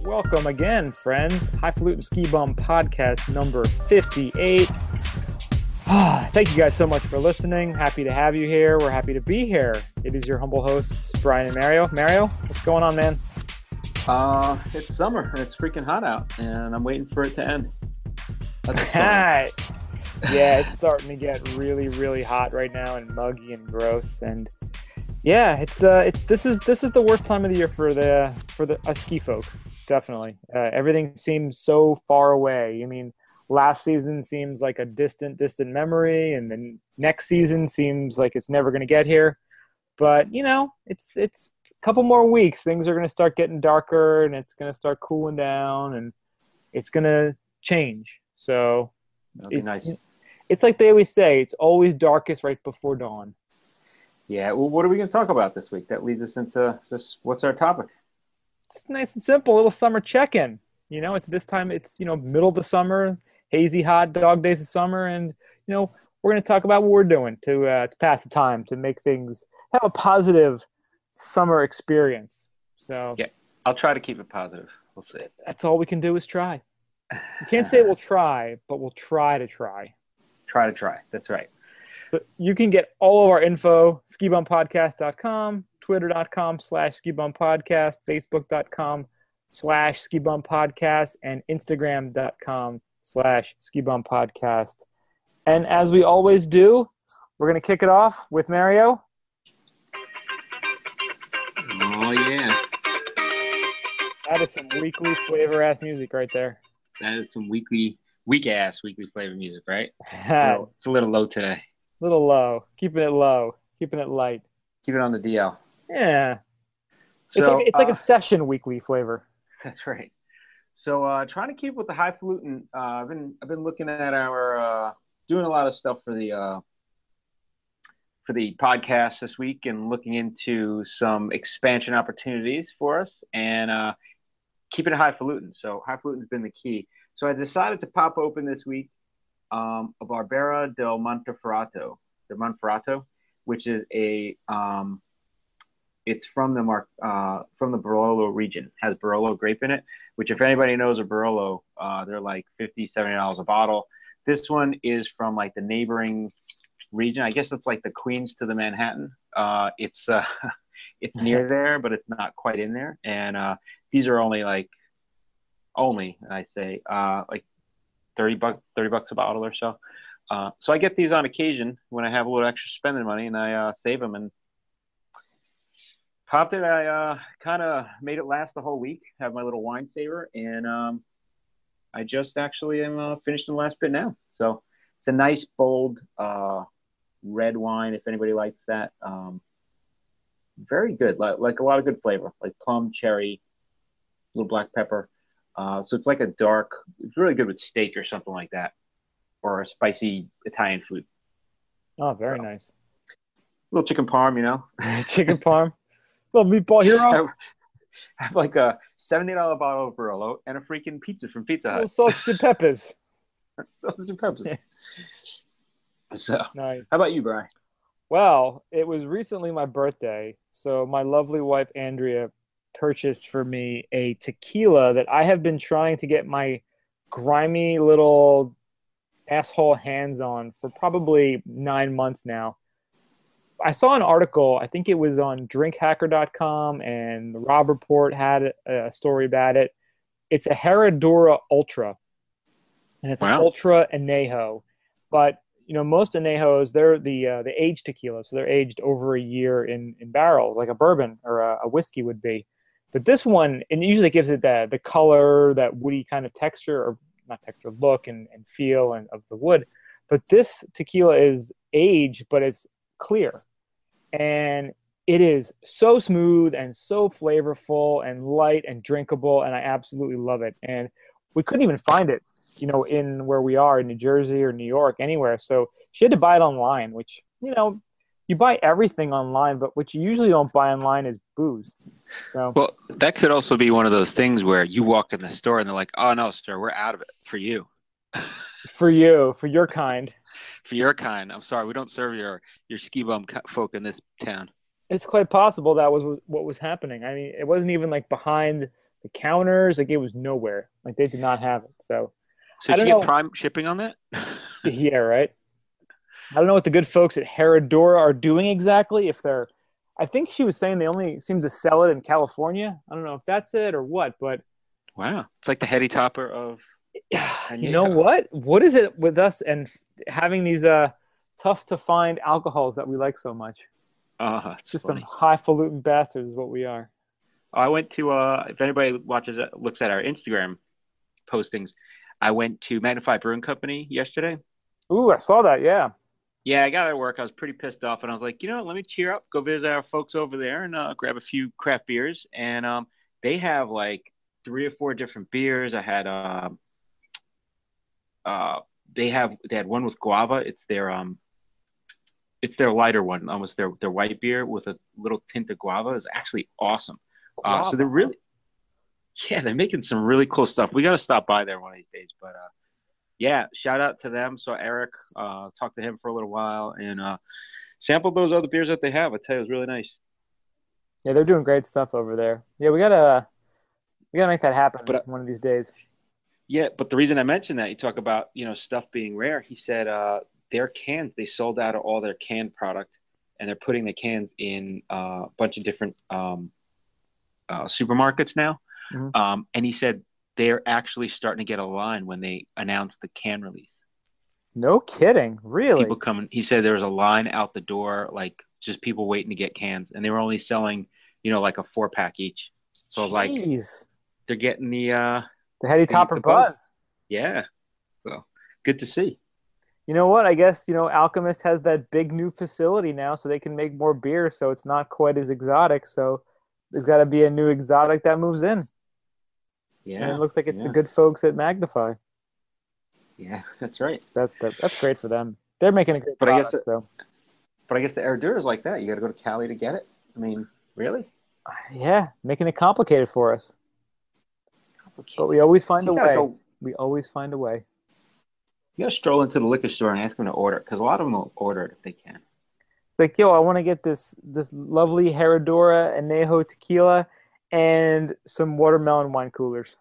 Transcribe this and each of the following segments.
Welcome again, friends. Highfalutin Ski Bum Podcast number 58. Thank you guys so much for listening. Happy to have you here. We're happy to be here. It is your humble hosts, Brian and Mario. Mario, what's going on, man? It's summer and it's freaking hot out, and I'm waiting for it to end. Yeah, it's starting to get really, really hot right now and muggy and gross. And yeah, this is the worst time of the year for us ski folk. Definitely. Everything seems so far away. I mean, last season seems like a distant memory, and then next season seems like it's never going to get here. But, it's a couple more weeks. Things are going to start getting darker, and it's going to start cooling down, and it's going to change. So that'll be nice. It's like they always say, it's always darkest right before dawn. Yeah, well, what are we going to talk about this week? That leads us into just what's our topic? It's nice and simple, a little summer check-in. It's this time, it's, middle of the summer, hazy, hot dog days of summer. And, we're going to talk about what we're doing to pass the time, to make things, have a positive summer experience. So yeah, I'll try to keep it positive. We'll see. That's all we can do is try. You can't say we'll try, but we'll try to try. Try to try. That's right. So you can get all of our info, skibumpodcast.com, twitter.com/skibumpodcast, facebook.com/skibumpodcast, and instagram.com/skibumpodcast. And as we always do, we're going to kick it off with Mario. Oh, yeah. That is some weekly flavor-ass music right there. That is some weak-ass weekly flavor music, right? It's a little low today. A little low. Keeping it low. Keeping it light. Keep it on the DL. Yeah. So, it's like a session weekly flavor. That's right. So trying to keep with the highfalutin, I've been looking at our doing a lot of stuff for the podcast this week and looking into some expansion opportunities for us and keeping it highfalutin. So highfalutin's been the key. So I decided to pop open this week a Barbera del Monferrato, which is it's from the Barolo region. It has Barolo grape in it, which if anybody knows a Barolo, they're like $50, $70 a bottle. This one is from like the neighboring region. I guess it's like the Queens to the Manhattan. It's near there, but it's not quite in there. And these are only like $30 a bottle or so. So I get these on occasion when I have a little extra spending money, and I save them and popped it. I kind of made it last the whole week, have my little wine saver, and I just actually am finishing the last bit now. So it's a nice, bold red wine, if anybody likes that. Very good, like a lot of good flavor, like plum, cherry, little black pepper. So it's like a dark, it's really good with steak or something like that, or a spicy Italian food. Oh, very nice. Little chicken parm, Chicken parm. Little meatball hero. Have like a $70 bottle of Barolo and a freaking pizza from Pizza Hut. Little sausage and peppers. Sausage and peppers. So, nice. How about you, Brian? Well, it was recently my birthday, so my lovely wife, Andrea, purchased for me a tequila that I have been trying to get my grimy little asshole hands on for probably 9 months now. I saw an article, I think it was on drinkhacker.com, and the Robb Report had a story about it. It's a Herradura Ultra, and it's an Ultra Añejo. But, most Añejos, they're the aged tequila, so they're aged over a year in barrels, like a bourbon or a whiskey would be. But this one, it usually gives it the color, that woody kind of texture, or not texture, look and feel of the wood. But this tequila is aged, but it's clear. And it is so smooth and so flavorful and light and drinkable, and I absolutely love it. And we couldn't even find it, in where we are in New Jersey or New York, anywhere. So she had to buy it online, which, you buy everything online, but what you usually don't buy online is booze. So. Well, that could also be one of those things where you walk in the store and they're like, "Oh no, sir, we're out of it for you." For you, for your kind. For your kind. I'm sorry, we don't serve your ski bum folk in this town. It's quite possible that was what was happening. I mean, it wasn't even like behind the counters. Like it was nowhere. Like they did not have it. So So I did don't you get know. Prime shipping on that? Yeah, right. I don't know what the good folks at Herradura are doing exactly. If they're, I think she was saying they only seem to sell it in California. I don't know if that's it or what, but Wow, it's like the heady topper of you know añejo. what? What is it with us and having these tough to find alcohols that we like so much? Oh, it's Just some funny. highfalutin bastards is what we are. I went to if anybody looks at our Instagram postings, I went to Magnify Brewing Company yesterday. Ooh, I saw that. Yeah. Yeah, I got out of work. I was pretty pissed off, and I was like, you know what? Let me cheer up, go visit our folks over there, and grab a few craft beers. And they have like three or four different beers. I had uh, they had one with guava. It's their lighter one, almost their white beer with a little tint of guava. Is actually awesome. So they're Guava, huh? really, yeah, they're making some really cool stuff. We got to stop by there one of these days. But yeah, shout out to them. So Eric, talked to him for a little while and sampled those other beers that they have. I tell you, it was really nice. Yeah, they're doing great stuff over there. Yeah, we gotta make that happen But one of these days. yeah, but the reason I mentioned that, you talk about stuff being rare. He said their cans, they sold out of all their canned product, and they're putting the cans in a bunch of different supermarkets now. Hmm. And he said they're actually starting to get a line when they announce the can release. No kidding, People really? coming. He said there was a line out the door, like just people waiting to get cans, and they were only selling, like a 4-pack each. So I was like, Jeez, they're getting the heady topper the buzz. buzz. Yeah. So good to see. You know what? I guess Alchemist has that big new facility now, so they can make more beer. So it's not quite as exotic. So there's got to be a new exotic that moves in, and it Yeah. looks like it's the Yeah. good folks at Magnify. Yeah. That's right. That's great for them. They're making a great But I guess product. So but I guess the Herradura is like that. You got to go to Cali to get it. I mean, really yeah, making it complicated for us, but we complicated. always find You a got to way. go. We always find a way. You got to stroll into the liquor store and ask them to order it because a lot of them will order it if they can. It's like, yo, I want to get this lovely Herradura Anejo tequila and some watermelon wine coolers.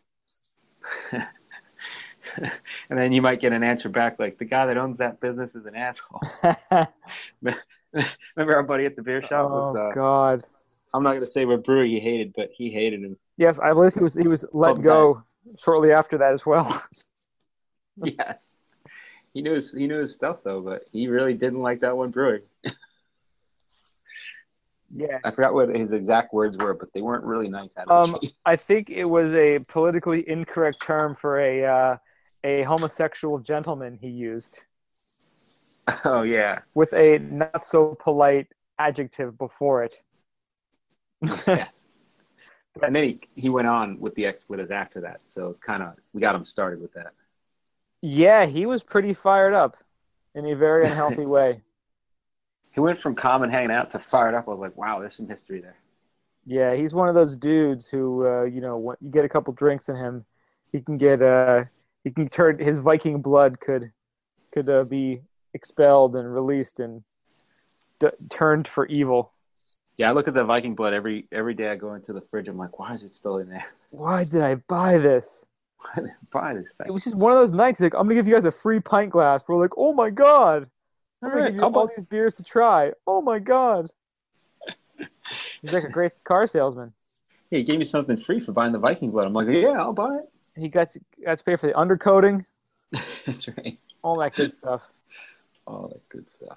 And then you might get an answer back like, the guy that owns that business is an asshole. Remember our buddy at the beer shop was Oh God. I'm not gonna say what brewery he hated, but he hated him. Yes, I believe he was let Told the guy, go shortly after that as well. yes, he knew his stuff though, but he really didn't like that one brewery. Yeah. I forgot what his exact words were, but they weren't really nice out of the gate. I think it was a politically incorrect term for a homosexual gentleman he used Oh yeah, with a not so polite adjective before it. yeah. And then he went on with the expletives after that, so it's kind of we got him started with that. Yeah, he was pretty fired up in a very unhealthy way. He went from calm and hanging out to fired up. I was like, wow, there's some history there. Yeah, he's one of those dudes who, when you get a couple drinks in him, he can he can turn his Viking blood could be expelled and released and turned for evil. Yeah, I look at the Viking blood every day. I go into the fridge. I'm like, why is it still in there? Why did I buy this? Why did I buy this It thing? was just one of those nights. Like, I'm gonna give you guys a free pint glass. We're like, oh my god, All I'm gonna right, give you I'll buy. all these beers to try. Oh my god, he's like a great car salesman. Hey, he gave me something free for buying the Viking blood. I'm like, yeah, I'll buy He got to pay for the undercoating, it. That's right. all that good stuff. All that good stuff.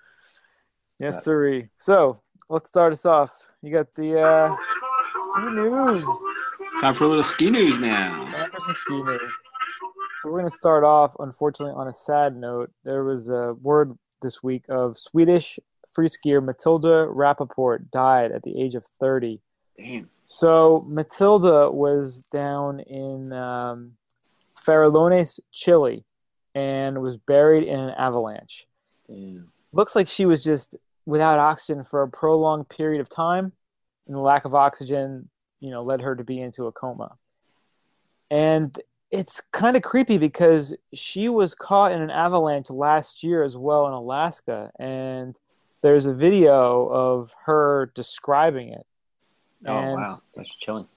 Yes, sirree. So let's start us off. You got the ski news. Time for a little ski news now. Time for some ski news. So we're going to start off, unfortunately, on a sad note. There was a word this week of Swedish free skier Matilda Rappaport died at the age of 30. Damn. So Matilda was down in Farallones, Chile, and was buried in an avalanche. Damn. Looks like she was just without oxygen for a prolonged period of time, and the lack of oxygen, led her to be into a coma. And it's kind of creepy because she was caught in an avalanche last year as well in Alaska, and there's a video of her describing it. Oh And wow, that's chilling.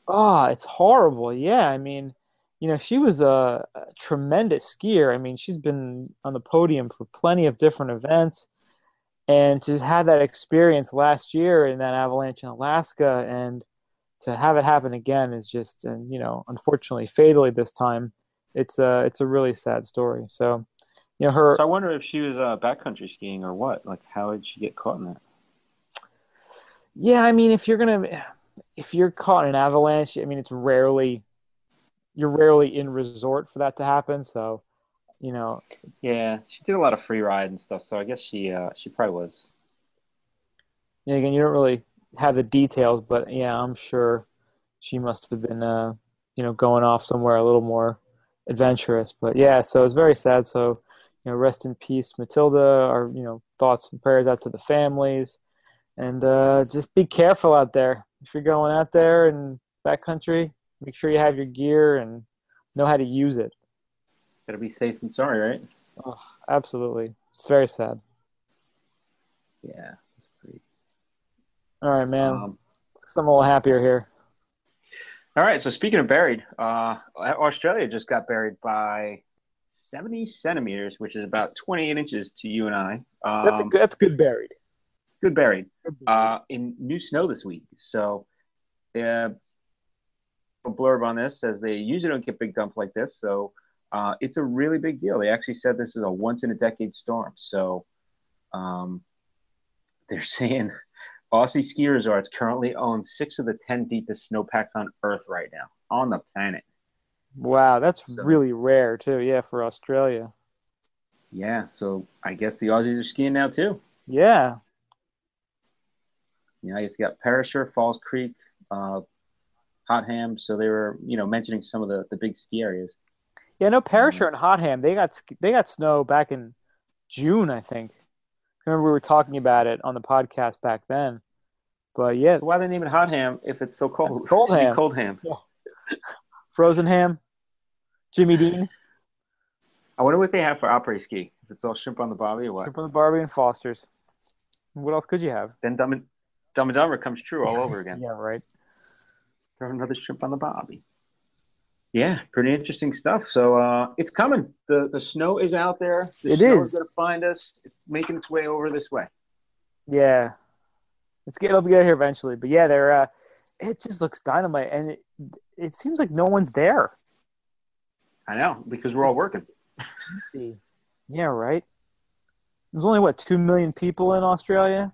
Oh, it's horrible. Yeah, I mean, she was a tremendous skier. I mean, she's been on the podium for plenty of different events, and to have that experience last year in that avalanche in Alaska, and to have it happen again is just, and unfortunately, fatally this time, it's a really sad story. So, her. So I wonder if she was backcountry skiing or what. Like, how did she get caught in that? Yeah, I mean, if you're caught in an avalanche, I mean, you're rarely in resort for that to happen. So, you know, Yeah, she did a lot of free ride and stuff, so I guess she probably was. again, you don't really have the details, but yeah, I'm sure she must have been, going off somewhere a little more adventurous. But yeah, so it's very sad. So, rest in peace, Matilda. Our, thoughts and prayers out to the families, and just be careful out there. If you're going out there in backcountry, make sure you have your gear and know how to use it. Gotta be safe and sorry, right? Oh, absolutely. It's very sad. Yeah, that's pretty. All right, man. Um, I'm a little happier here. all right, so speaking of buried, Australia just got buried by 70 centimeters, which is about 28 inches to you and I. That's good buried. Good buried Good buried. in new snow this week. So, uh, a blurb on this says they usually don't get big dumps like this. So, it's a really big deal. They actually said this is a once in a decade storm. So, um, they're saying Aussie ski resorts currently own 6 of the 10 deepest snowpacks on Earth right now, on the planet. Wow, that's So, really rare too. Yeah, for Australia. yeah, so I guess the Aussies are skiing now too. Yeah. I guess you got Perisher, Falls Creek, uh, Hot Ham. So they were, mentioning some of the big ski areas. Yeah, no, Uh, Perisher and Hotham, they got snow back in June, I think. I remember we were talking about it on the podcast back then. But yeah, so why they name it Hot Ham if it's so that's cold? It cold should be ham. Cold Ham. Yeah. Frozen ham, Jimmy Dean, I wonder what they have for après ski. If it's all shrimp on the bobby or what? shrimp on the Barbie and Foster's. What else could you have? Then Dumb and Dumber comes true all over again. Yeah, right. Throw another shrimp on the bobby. Yeah, pretty interesting stuff. So it's coming. The snow is out there. The It snow is is. going to find us. It's making its way over this way. Yeah. It'll get here eventually. But yeah, it just looks dynamite and it seems like no one's there. I know because we're all It's working. empty. Yeah, right. There's only what 2 million people in Australia.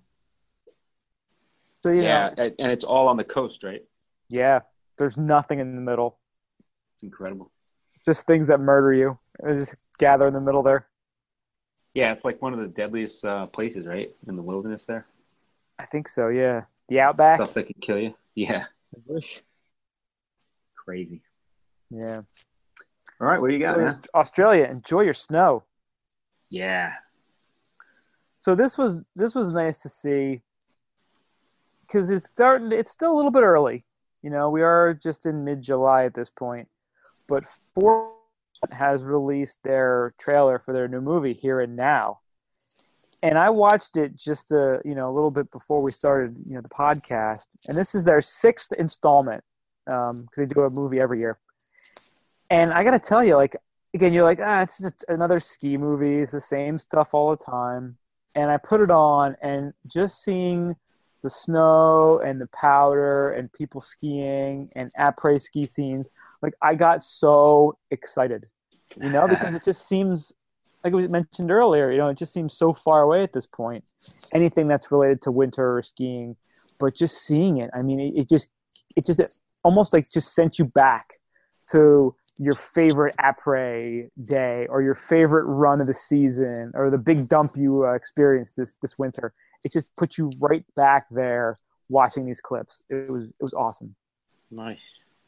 So Yeah, and it's all on the coast, right? yeah, there's nothing in the middle. It's incredible. Just things that murder you. They just gather in the middle there. Yeah, it's like one of the deadliest places, right? In the wilderness there. I think so. Yeah, the outback. Stuff that can kill you. Yeah, I wish. crazy. Yeah. All right, what do you got So now? Australia, enjoy your snow. Yeah. So this was nice to see because it's starting. It's still a little bit early. We are just in mid-July at this point, but Ford has released their trailer for their new movie Here and Now, and I watched it just a little bit before we started the podcast, and this is their sixth installment because they do a movie every year. And I got to tell you, like, again, you're like, it's just another ski movie. It's the same stuff all the time. And I put it on, and just seeing the snow and the powder and people skiing and après ski scenes, like, I got so excited, because it just seems, like we mentioned earlier, it just seems so far away at this point. Anything that's related to winter or skiing, but just seeing it, I mean, it almost like just sent you back to your favorite après day or your favorite run of the season or the big dump you experienced this winter. It just puts you right back there watching these clips. It was awesome. Nice.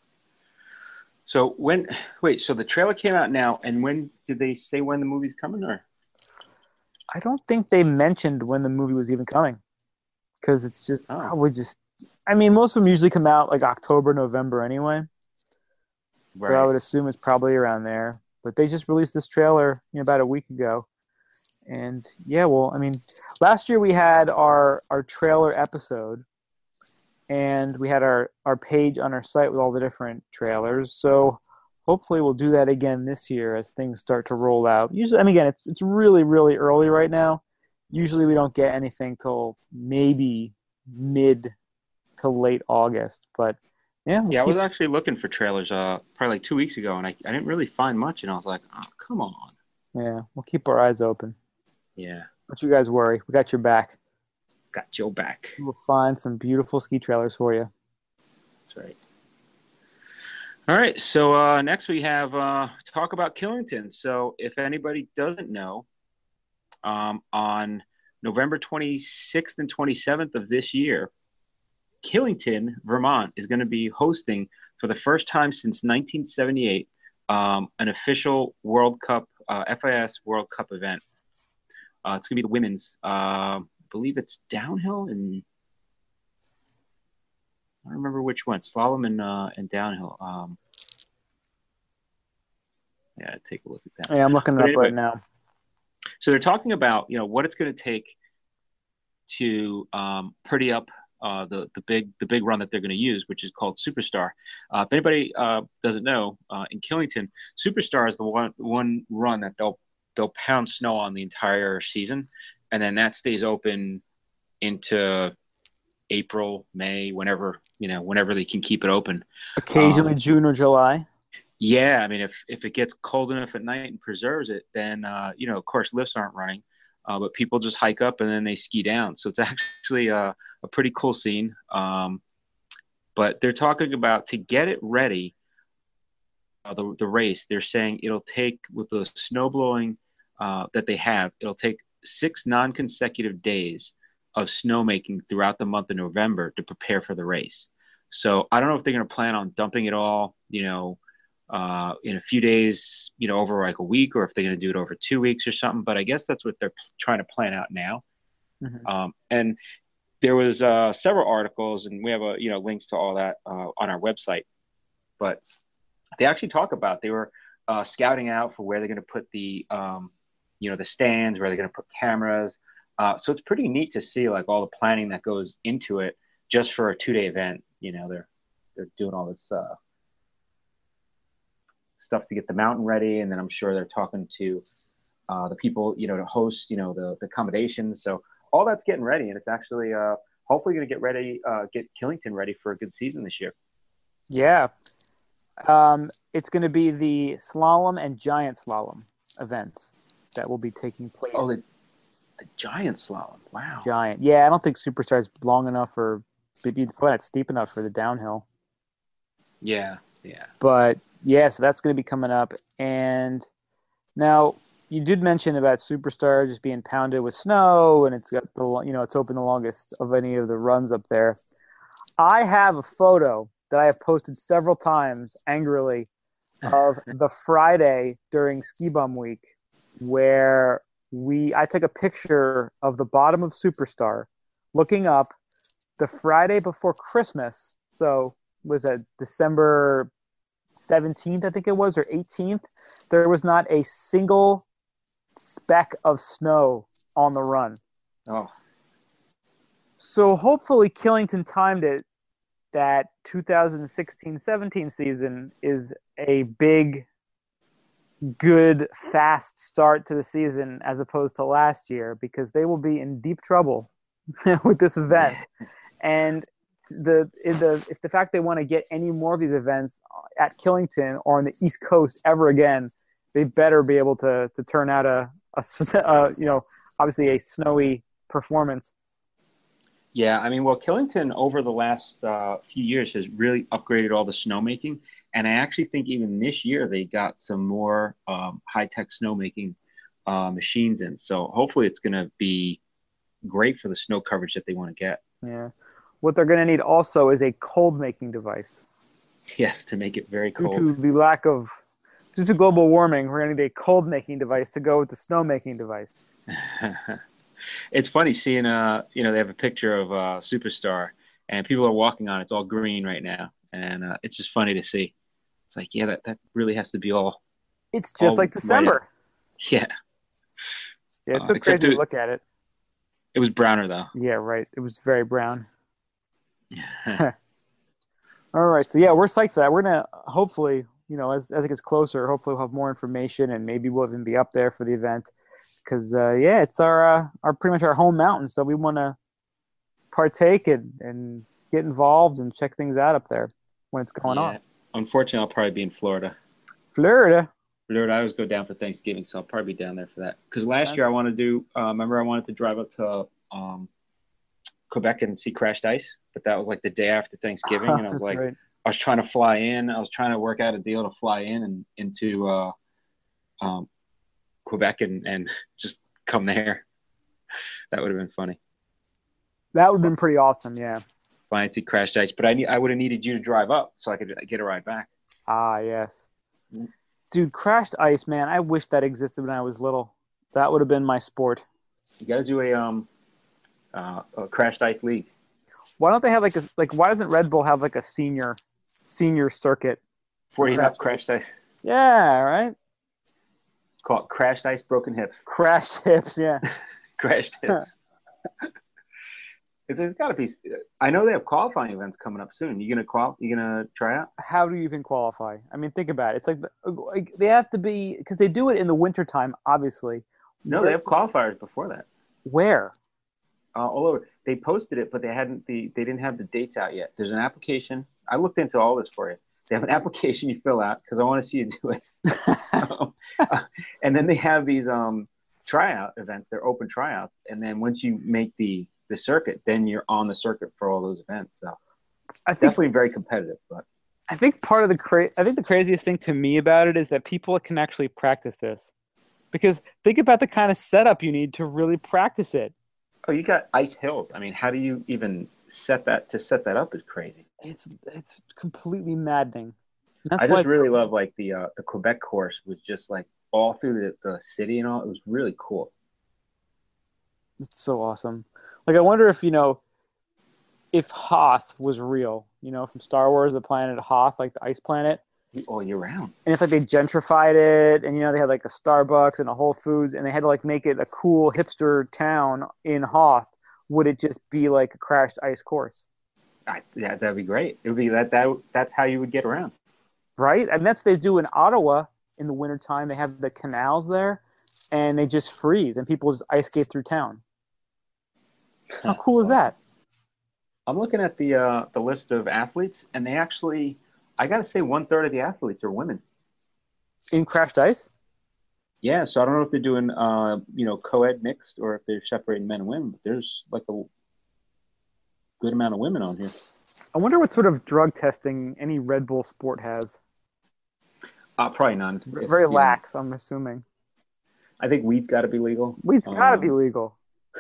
So so the trailer came out now, and when did they say when the movie's coming, or? I don't think they mentioned when the movie was even coming because it's just Oh, probably just. I mean, most of them usually come out like October, November anyway. So I right. would assume it's probably around there. But they just released this trailer about a week ago. And yeah, well, I mean, last year we had our trailer episode, and we had our page on our site with all the different trailers. So hopefully we'll do that again this year as things start to roll out. Usually, I mean, again, it's really, really early right now. Usually we don't get anything till maybe mid to late August, but yeah, we'll Yeah, I was keep. actually looking for trailers probably like 2 weeks ago, and I didn't really find much, and I was like, oh, come on. Yeah, we'll keep our eyes open. Yeah, Don't you guys worry. We got your back. got your back. We'll find some beautiful ski trailers for you. That's right. All right, so next we have talk about Killington. So if anybody doesn't know, on November 26th and 27th of this year, Killington, Vermont, is going to be hosting for the first time since 1978 an official World Cup, FIS World Cup event. It's going to be the women's. I believe it's downhill and I don't remember which one, slalom and downhill. Yeah, take a look at that. Yeah, I'm looking it But up right anyway, now. so they're talking about what it's going to take to pretty up the big run that they're going to use, which is called Superstar. If anybody doesn't know, in Killington, Superstar is the one run that they'll pound snow on the entire season, and then that stays open into April, May, whenever they can keep it open. Occasionally June or July. Yeah, I mean, if it gets cold enough at night and preserves it, then of course lifts aren't running, but people just hike up and then they ski down. So it's actually a pretty cool scene. But they're talking about to get it ready, the race. They're saying it'll take with the snow blowing that they have, it'll take 6 non-consecutive days of snowmaking throughout the month of November to prepare for the race. So I don't know if they're going to plan on dumping it all, in a few days, over like a week, or if they're going to do it over 2 weeks or something. But I guess that's what they're trying to plan out now. Mm-hmm. And there was several articles, and we have links to all that on our website. But they actually talk about they were scouting out for where they're going to put the stands, where they're going to put cameras. So it's pretty neat to see like all the planning that goes into it just for a 2-day event. They're doing all this stuff to get the mountain ready, and then I'm sure they're talking to the people, to host, the accommodations. So all that's getting ready, and it's actually hopefully going to get Killington ready for a good season this year. Yeah. It's going to be the slalom and giant slalom events that will be taking place. Oh, the giant slalom! Wow. Giant. Yeah, I don't think Superstar is long enough or maybe not steep enough for the downhill. Yeah, yeah. But yeah, so that's going to be coming up. And now you did mention about Superstar just being pounded with snow, and it's got it's open the longest of any of the runs up there. I have a photo that I have posted several times angrily of the Friday during Ski Bum Week where I took a picture of the bottom of Superstar looking up the Friday before Christmas. So was it December 17th, I think it was, or 18th? There was not a single speck of snow on the run. Oh. So hopefully Killington timed it that 2016-17 season is a big, good, fast start to the season as opposed to last year, because they will be in deep trouble with this event. And if the fact they want to get any more of these events at Killington or on the East Coast ever again, they better be able to turn out a obviously a snowy performance. Yeah, I mean, well, Killington over the last few years has really upgraded all the snowmaking, and I actually think even this year they got some more high-tech snowmaking machines in. So hopefully it's going to be great for the snow coverage that they want to get. Yeah. What they're going to need also is a cold-making device. Yes, to make it very cold. Due to global warming, we're going to need a cold-making device to go with the snow-making device. It's funny seeing they have a picture of Superstar, and people are walking on it. It's all green right now, and it's just funny to see. It's like, yeah, that really has to be all. It's just like December. Right. Yeah. Yeah, it's so crazy to look at it. It was browner though. Yeah, right. It was very brown. All right. So yeah, we're psyched for that. We're gonna hopefully, as it gets closer, hopefully we'll have more information and maybe we'll even be up there for the event. Because yeah, it's our pretty much our home mountain, so we want to partake and get involved and check things out up there when it's going on. Yeah. Unfortunately, I'll probably be in Florida. Florida. Florida, I always go down for Thanksgiving, so I'll probably be down there for that. Because last year That's I wanted to do, remember I wanted to drive up to Quebec and see Crashed Ice, but that was like the day after Thanksgiving, and I was that's like, right. I was trying to fly in. I was trying to work out a deal to fly in and into um, Quebec and just come there. That would have been funny. That would have been pretty awesome. Yeah. Fly and see Crashed Ice, but I would have needed you to drive up so I could get a ride back. Ah, yes. Dude, crashed ice, man. I wish that existed when I was little. That would have been my sport. You got to do a Crashed Ice league. Why don't they have why doesn't Red Bull have like a senior circuit for 40 and up Crashed Ice. Yeah, right. Call it Crashed Ice Broken Hips. Crash hips, yeah. Crashed Hips. There's got to be. I know they have qualifying events coming up soon. You gonna try out? How do you even qualify? I mean, think about it. It's like they have to be because they do it in the wintertime, obviously. No, they have qualifiers before that. Where? All over. They posted it, but they didn't have the dates out yet. There's an application. I looked into all this for you. They have an application you fill out because I want to see you do it. And then they have these tryout events. They're open tryouts, and then once you make the circuit, then you're on the circuit for all those events. So I think definitely very competitive. But I think part of the craziest thing to me about it is that people can actually practice this. Because think about the kind of setup you need to really practice it. oh, you got ice hills. I mean, how do you even set that up is crazy. It's completely maddening. That's I why just really love like the Quebec course was just like all through the city and all. It was really cool. it's so awesome. Like I wonder if Hoth was real, from Star Wars, the planet Hoth, like the ice planet. All year round. And if like they gentrified it and they had like a Starbucks and a Whole Foods and they had to like make it a cool hipster town in Hoth, would it just be like a crashed ice course? Yeah, that'd be great. It would be that's how you would get around. Right? And that's what they do in Ottawa in the wintertime. They have the canals there and they just freeze and people just ice skate through town. How cool is that? I'm looking at the list of athletes, and they actually, I got to say, 1/3 of the athletes are women. In crashed ice? Yeah, so I don't know if they're doing co-ed mixed or if they're separating men and women, but there's like a good amount of women on here. I wonder what sort of drug testing any Red Bull sport has. Probably none. Very lax, I'm assuming. I think weed's got to be legal. Weed's got to be legal.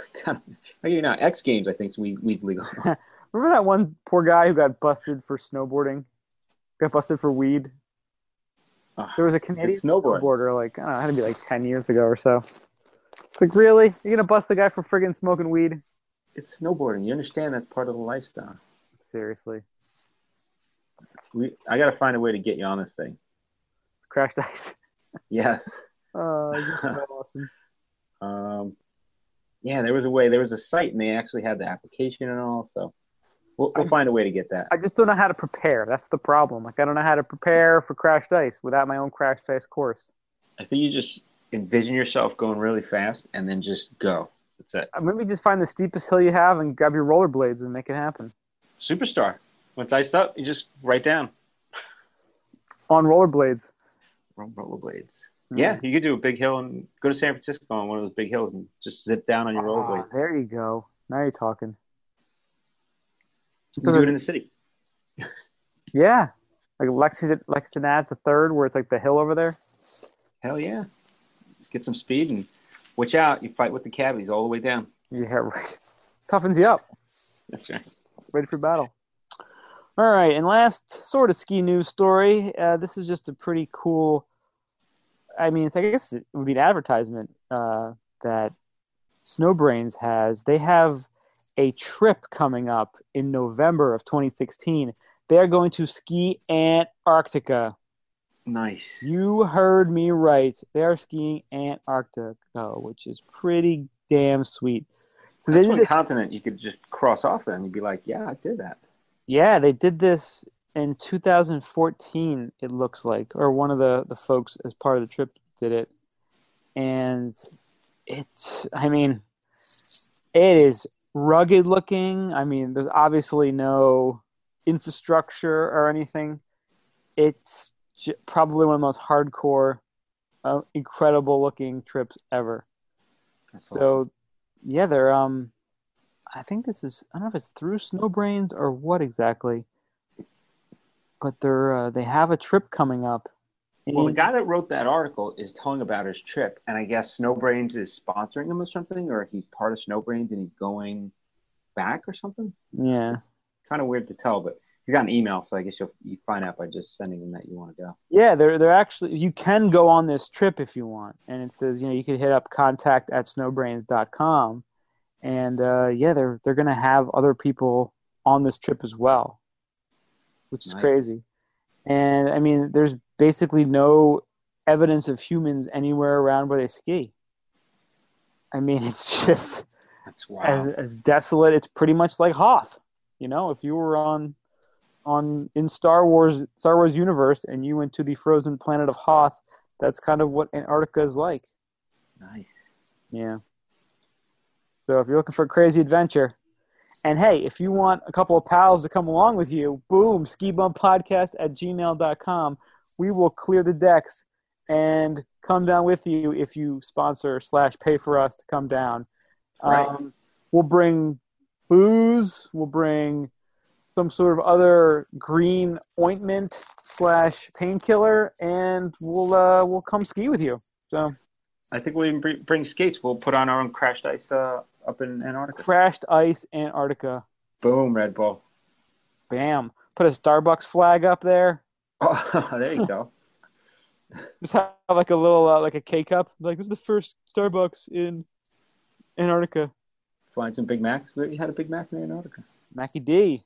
X Games, I think weed's legal. Remember that one poor guy who got busted for snowboarding? Got busted for weed? There was a Canadian snowboarder, like, I don't know, it had to be like 10 years ago or so. It's like, really? You're going to bust the guy for friggin' smoking weed? It's snowboarding. You understand that's part of the lifestyle. Seriously. I got to find a way to get you on this thing. Crashed ice. Yes. You're so awesome. Yeah, there was a way. There was a site, and they actually had the application and all. So we'll find a way to get that. I just don't know how to prepare. That's the problem. Like I don't know how to prepare for crashed ice without my own crashed ice course. I think you just envision yourself going really fast, and then just go. That's it. Maybe just find the steepest hill you have and grab your rollerblades and make it happen. Superstar. Once iced up, you just write down. On rollerblades. Rollerblades. Yeah, you could do a big hill and go to San Francisco on one of those big hills and just zip down on your rollerblades. There you go. Now you're talking. You can do it in the city. Yeah. Like Lexington Ave to 3rd, where it's like the hill over there. Hell yeah. Get some speed and watch out. You fight with the cabbies all the way down. Yeah, right. Toughens you up. That's right. Ready for battle. All right, and last sort of ski news story. This is just a pretty cool... I mean, I guess it would be an advertisement that Snowbrains has. They have a trip coming up in November of 2016. They are going to ski Antarctica. Nice. You heard me right. They are skiing Antarctica, which is pretty damn sweet. So that's one continent you could just cross off then. You'd be like, yeah, I did that. Yeah, they did this in 2014, it looks like, or one of the folks as part of the trip did it. And I mean, it is rugged looking. I mean, there's obviously no infrastructure or anything. It's probably one of the most hardcore, incredible looking trips ever. That's awesome. So, yeah, they're I think this is, I don't know if it's through Snowbrains or what exactly, but they have a trip coming up Well, the in, guy that wrote that article is telling about his trip, and I guess Snowbrains is sponsoring him or something, or he's part of Snowbrains and he's going back or something. yeah. It's kind of weird to tell, but he's got an email, so I guess you find out by just sending him that you want to go. Yeah, they're actually, you can go on this trip if you want. And it says, you could hit up contact@snowbrains.com. And yeah, they're gonna have other people on this trip as well, which is Nice. crazy. And I mean, there's basically no evidence of humans anywhere around where they ski. I mean, it's just That's as wild. as desolate. It's pretty much like Hoth. If you were on in Star Wars universe and you went to the frozen planet of Hoth, that's kind of what Antarctica is like. Nice. Yeah. So if you're looking for a crazy adventure, and hey, if you want a couple of pals to come along with you, boom, skibumpodcast@gmail.com. We will clear the decks and come down with you if you sponsor/pay for us to come down. Right. We'll bring booze. We'll bring some sort of other green ointment/painkiller, and we'll come ski with you. So I think we even bring skates. We'll put on our own crashed ice up in Antarctica. crashed ice Antarctica. Boom, Red Bull. Bam. Put a Starbucks flag up there. Oh, there you go. Just have like a little like a K cup. Like this is the first Starbucks in Antarctica. Find some Big Macs. We had a Big Mac in Antarctica. Mackie D.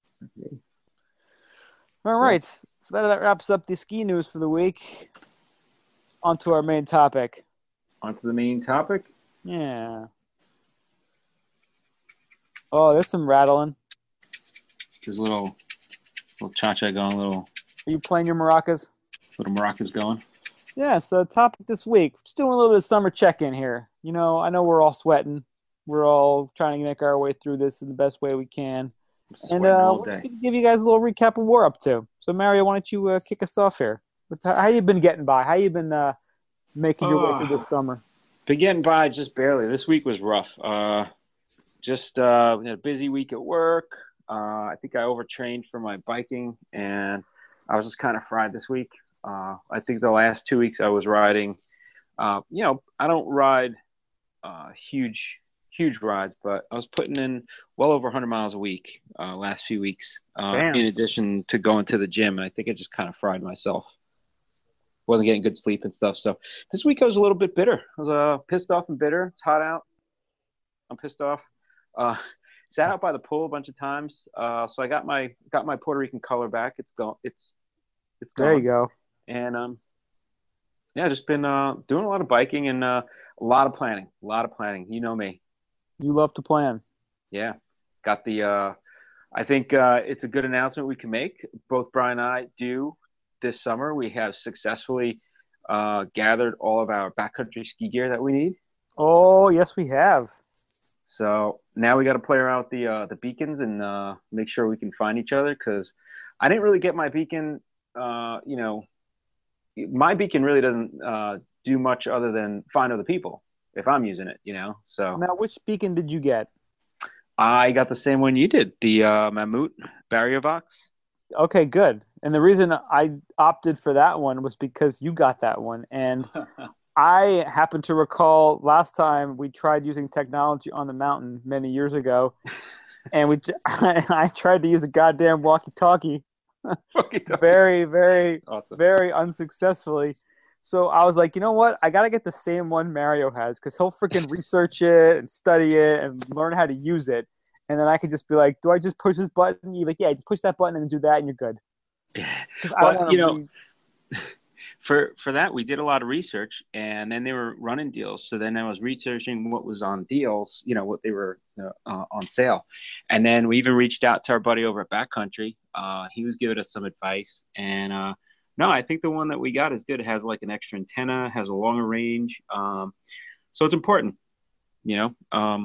All Cool. right. So that wraps up the ski news for the week. On to our main topic. On to the main topic. Yeah. Oh, there's some rattling. There's a little cha-cha going, Are you playing your maracas? little maracas going. Yeah, so the topic this week, just doing a little bit of summer check-in here. I know we're all sweating. We're all trying to make our way through this in the best way we can. And Sweating all we're just day. going to give you guys a little recap of what we're up to. So, Mario, why don't you kick us off here? How you been getting by? How you been making your way through this summer? Been getting by just barely. This week was rough. We had a busy week at work. I think I overtrained for my biking, and I was just kind of fried this week. I think the last 2 weeks I was riding. I don't ride huge rides, but I was putting in well over 100 miles a week last few weeks. Damn. In addition to going to the gym, and I think I just kind of fried myself. Wasn't getting good sleep and stuff. So this week I was a little bit bitter. I was pissed off and bitter. It's hot out. I'm pissed off. Sat out by the pool a bunch of times. So I got my Puerto Rican color back. It's gone. It's There you gone. go. And yeah, just been doing a lot of biking and a lot of planning. A lot of planning. You know me. You love to plan. Yeah, got the. I think it's a good announcement we can make. Both Brian and I do this summer. We have successfully gathered all of our backcountry ski gear that we need. Oh, yes, we have. So now we got to play around with the beacons and make sure we can find each other, because I didn't really get my beacon. My beacon really doesn't do much other than find other people if I'm using it. So Now, which beacon did you get? I got the same one you did, the Mammut Barrier Box. Okay, good. And the reason I opted for that one was because you got that one. And I happen to recall last time we tried using technology on the mountain many years ago, and I tried to use a goddamn walkie-talkie very, very, Awesome. very unsuccessfully. So I was like, you know what? I got to get the same one Mario has, because he'll freaking research it and study it and learn how to use it. And then I could just be like, do I just push this button? You're like, yeah, just push that button and do that, and you're good. 'Cause I don't But wanna For that, we did a lot of research, and then they were running deals. So then I was researching what was on deals, what they were on sale, and then we even reached out to our buddy over at Backcountry. He was giving us some advice, and no, I think the one that we got is good. It has like an extra antenna, has a longer range, so it's important, you know.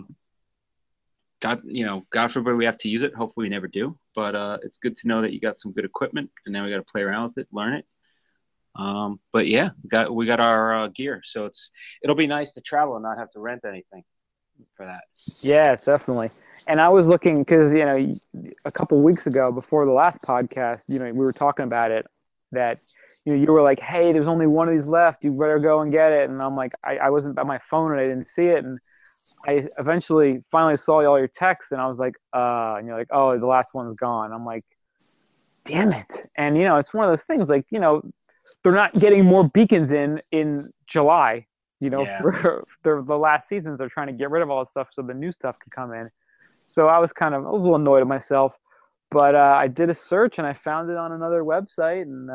God forbid we have to use it. Hopefully we never do. But it's good to know that you got some good equipment, and now we got to play around with it, learn it. But yeah, we got our gear, so it'll be nice to travel and not have to rent anything for that. Yeah, definitely. And I was looking because a couple weeks ago, before the last podcast, we were talking about it. That you were like, "Hey, there's only one of these left. You better go and get it." And I'm like, I wasn't by my phone and I didn't see it, and I eventually finally saw all your texts, and I was like, and you're like, "Oh, the last one's gone." I'm like, "Damn it!" And it's one of those things like they're not getting more beacons in July. Yeah. For the last seasons, they're trying to get rid of all this stuff so the new stuff can come in. So I was a little annoyed at myself, but I did a search and I found it on another website, and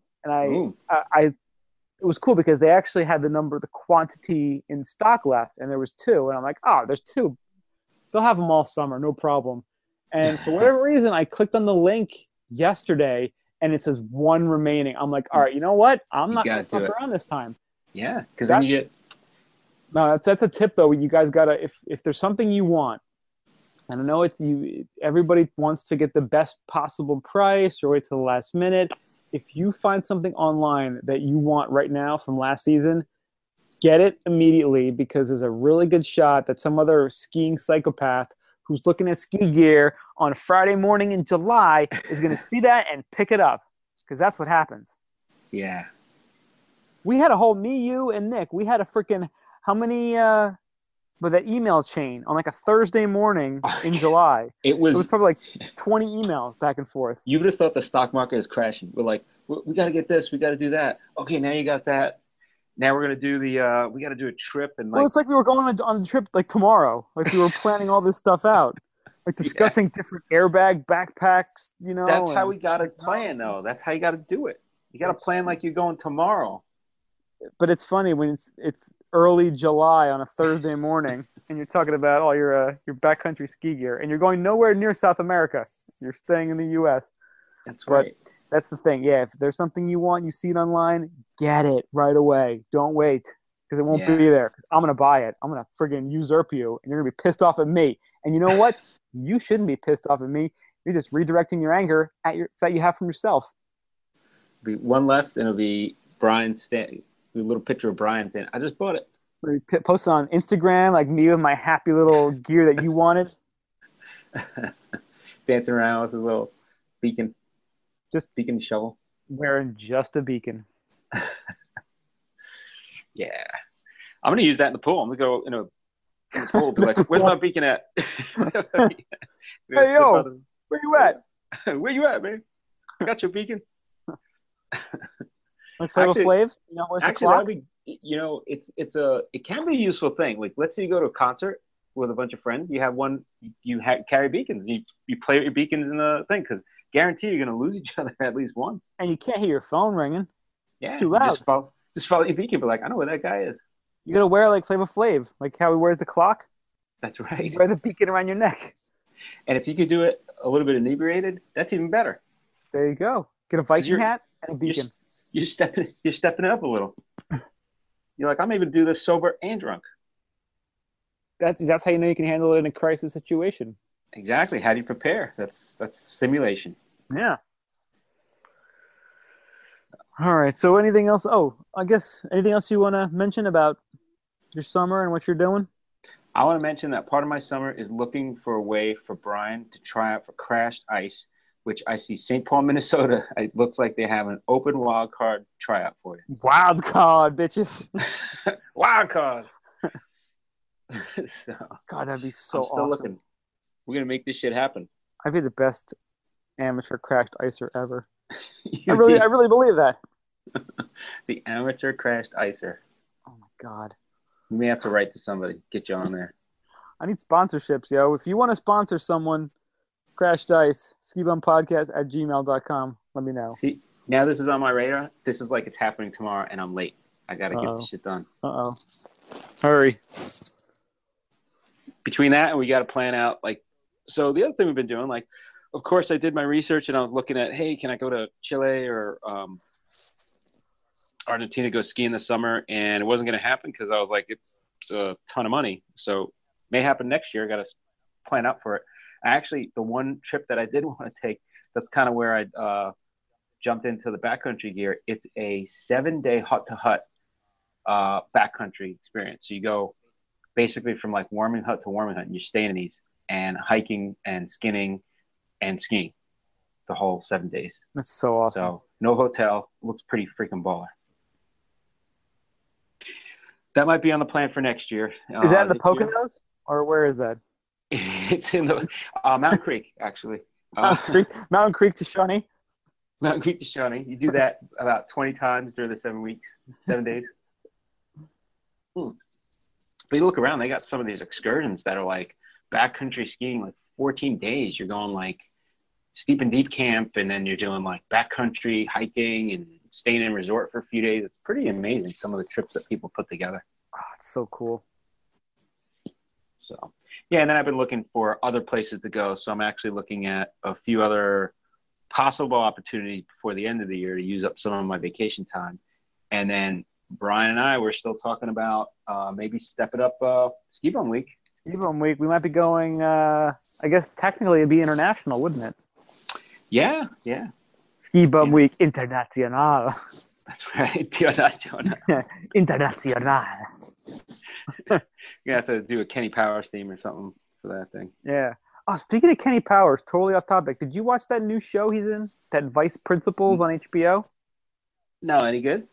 it was cool because they actually had the quantity in stock left, and there was two, and I'm like, oh, there's two, they'll have them all summer, no problem. And for whatever reason, I clicked on the link yesterday, and it says one remaining. I'm like, all right, you know what? I'm not going to fuck around this time. Yeah, because then you get. No, that's a tip though. You guys gotta if there's something you want, and I know everybody wants to get the best possible price or wait till the last minute. If you find something online that you want right now from last season, get it immediately, because there's a really good shot that some other skiing psychopath who's looking at ski gear on a Friday morning in July is going to see that and pick it up, because that's what happens. Yeah. We had me, you, and Nick. We had a freaking how many with that email chain on like a Thursday morning in July. It was probably like 20 emails back and forth. You would have thought the stock market is crashing. We're like, we got to get this, we got to do that. Okay, now you got that. Now we're gonna do we got to do a trip, and well, it's like we were going on a trip like tomorrow. Like we were planning all this stuff out, like discussing different airbag backpacks. That's how we got to plan, though. That's how you got to do it. You got to plan like you're going tomorrow. But it's funny when it's early July on a Thursday morning, and you're talking about all your backcountry ski gear, and you're going nowhere near South America. You're staying in the U.S. That's right. But that's the thing. Yeah, if there's something you want, you see it online, get it right away. Don't wait, because it won't be there. Because I'm gonna buy it. I'm gonna friggin' usurp you, and you're gonna be pissed off at me. And you know what? You shouldn't be pissed off at me. You're just redirecting your anger that you have from yourself. Be one left, and it'll be Brian standing. A little picture of Brian saying, "I just bought it." Post it on Instagram, like me with my happy little gear that you wanted. Dancing around with his little beacon. Just beacon shovel. Wearing just a beacon. Yeah. I'm going to use that in the pool. I'm going to go in the pool and be like, where's my beacon at? Hey, yo, where you at? Where you at, man? I got your beacon. Like Flavor Flav? Where's the clock? It can be a useful thing. Like, let's say you go to a concert with a bunch of friends. You have carry beacons. You play with your beacons in the thing, because guarantee you're going to lose each other at least once. And you can't hear your phone ringing. Yeah. Too loud. Just follow your beacon, but like, I know where that guy is. You got to wear like Flavor Flav, like how he wears the clock. That's right. You wear the beacon around your neck. And if you could do it a little bit inebriated, that's even better. There you go. Get a Viking hat and a beacon. You're stepping it up a little. You're like, I'm able to do this sober and drunk. That's how you know you can handle it in a crisis situation. Exactly. How do you prepare? That's stimulation. Yeah. All right. So anything else? Oh, I guess anything else you want to mention about your summer and what you're doing? I want to mention that part of my summer is looking for a way for Brian to try out for Crashed Ice, which I see St. Paul, Minnesota. It looks like they have an open wild card tryout for you. Wild card, bitches. Wild card. God, that'd be so I'm still awesome. Looking. We're going to make this shit happen. I'd be the best amateur crashed icer ever. I really believe that. The amateur crashed icer. Oh, my God. You may have to write to somebody. Get you on there. I need sponsorships, yo. If you want to sponsor someone, Crashed Ice, skibumpodcast@gmail.com. Let me know. See, Now this is on my radar. This is like it's happening tomorrow, and I'm late. I gotta get this Uh-oh. shit done. Uh-oh. Hurry. Between that and we got to plan out like. So the other thing we've been doing, like, of course, I did my research and I was looking at, hey, can I go to Chile or Argentina go skiing this summer? And it wasn't going to happen because I was like, it's a ton of money. So may happen next year. Got to plan out for it. Actually, the one trip that I did want to take, that's kind of where I jumped into the backcountry gear. It's a 7-day hut to hut backcountry experience. So you go basically from like warming hut to warming hut, and you're staying in these and hiking and skinning and skiing the whole 7 days. That's so awesome. So no hotel. Looks pretty freaking baller. That might be on the plan for next year. Is that in the Poconos, or where is that? It's in the Mountain Creek, actually. Mountain Creek to Shawnee. Mountain Creek to Shawnee. You do that about 20 times during the 7 days. But you look around, they got some of these excursions that are like backcountry skiing, like 14 days. You're going like steep and deep camp, and then you're doing like backcountry hiking and staying in resort for a few days. It's pretty amazing, some of the trips that people put together. Oh, it's so cool. So, yeah, and then I've been looking for other places to go. So I'm actually looking at a few other possible opportunities before the end of the year to use up some of my vacation time. And then Brian and I were still talking about maybe stepping up Ski Bum Week. Ski Bum Week. We might be going, I guess technically it'd be international, wouldn't it? Yeah. Ski Bum Week International. That's right. International. You're gonna have to do a Kenny Powers theme or something for that thing. Yeah. Oh, speaking of Kenny Powers, totally off topic. Did you watch that new show he's in? That Vice Principals on HBO? No, any good?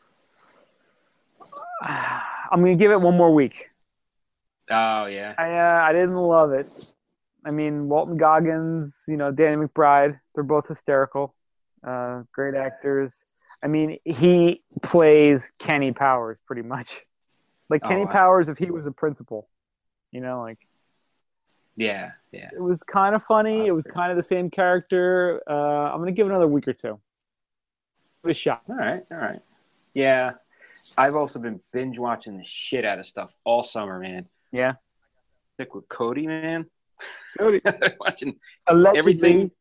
I'm gonna give it one more week. Oh yeah. I didn't love it. I mean, Walton Goggins, Danny McBride, they're both hysterical. Great actors. I mean, he plays Kenny Powers pretty much. Like Kenny Powers if he was a principal. Like. Yeah. It was kind of funny. It was kind of the same character. I'm going to give it another week or two. Give it a shot. All right. Yeah. I've also been binge watching the shit out of stuff all summer, man. Yeah. Stick with Cody, man. Cody. Watching Allegedly.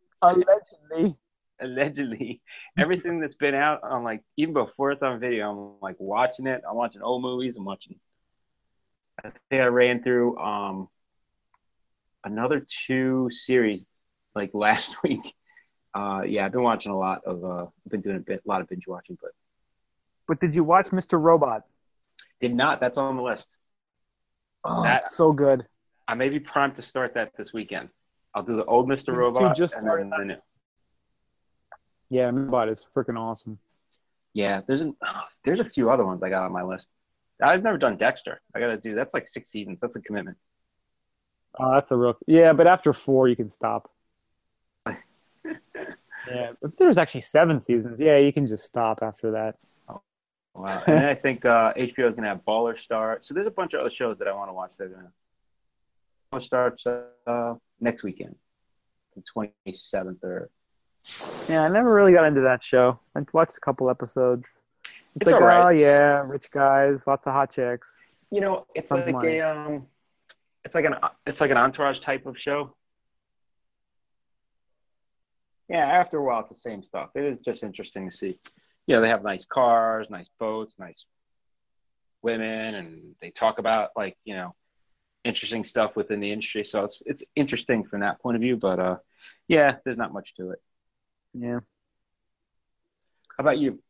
Everything that's been out on, like, even before it's on video, I'm like watching it. I'm watching old movies. I think I ran through another 2 series like last week. Yeah, I've been watching a lot of I've been doing a lot of binge watching, but did you watch Mr. Robot? Did not. That's on the list. Oh, that's so good. I may be primed to start that this weekend. I'll do the old Mr. Robot just and then the new. Yeah, Robot is freaking awesome. Yeah, there's a few other ones I got on my list. I've never done Dexter. I got to do that's like 6 seasons. That's a commitment. Oh, that's a real. Yeah, but after 4, you can stop. Yeah, if there's actually 7 seasons, yeah, you can just stop after that. Oh, wow. And then I think HBO is going to have Baller start. So there's a bunch of other shows that I want to watch. Baller starts next weekend, the 27th. Yeah, I never really got into that show. I watched a couple episodes. It's like, right. Oh yeah, rich guys, lots of hot chicks. It's like it's like an Entourage type of show. Yeah, after a while, it's the same stuff. It is just interesting to see. They have nice cars, nice boats, nice women, and they talk about interesting stuff within the industry. So it's interesting from that point of view. But yeah, there's not much to it. Yeah. How about you?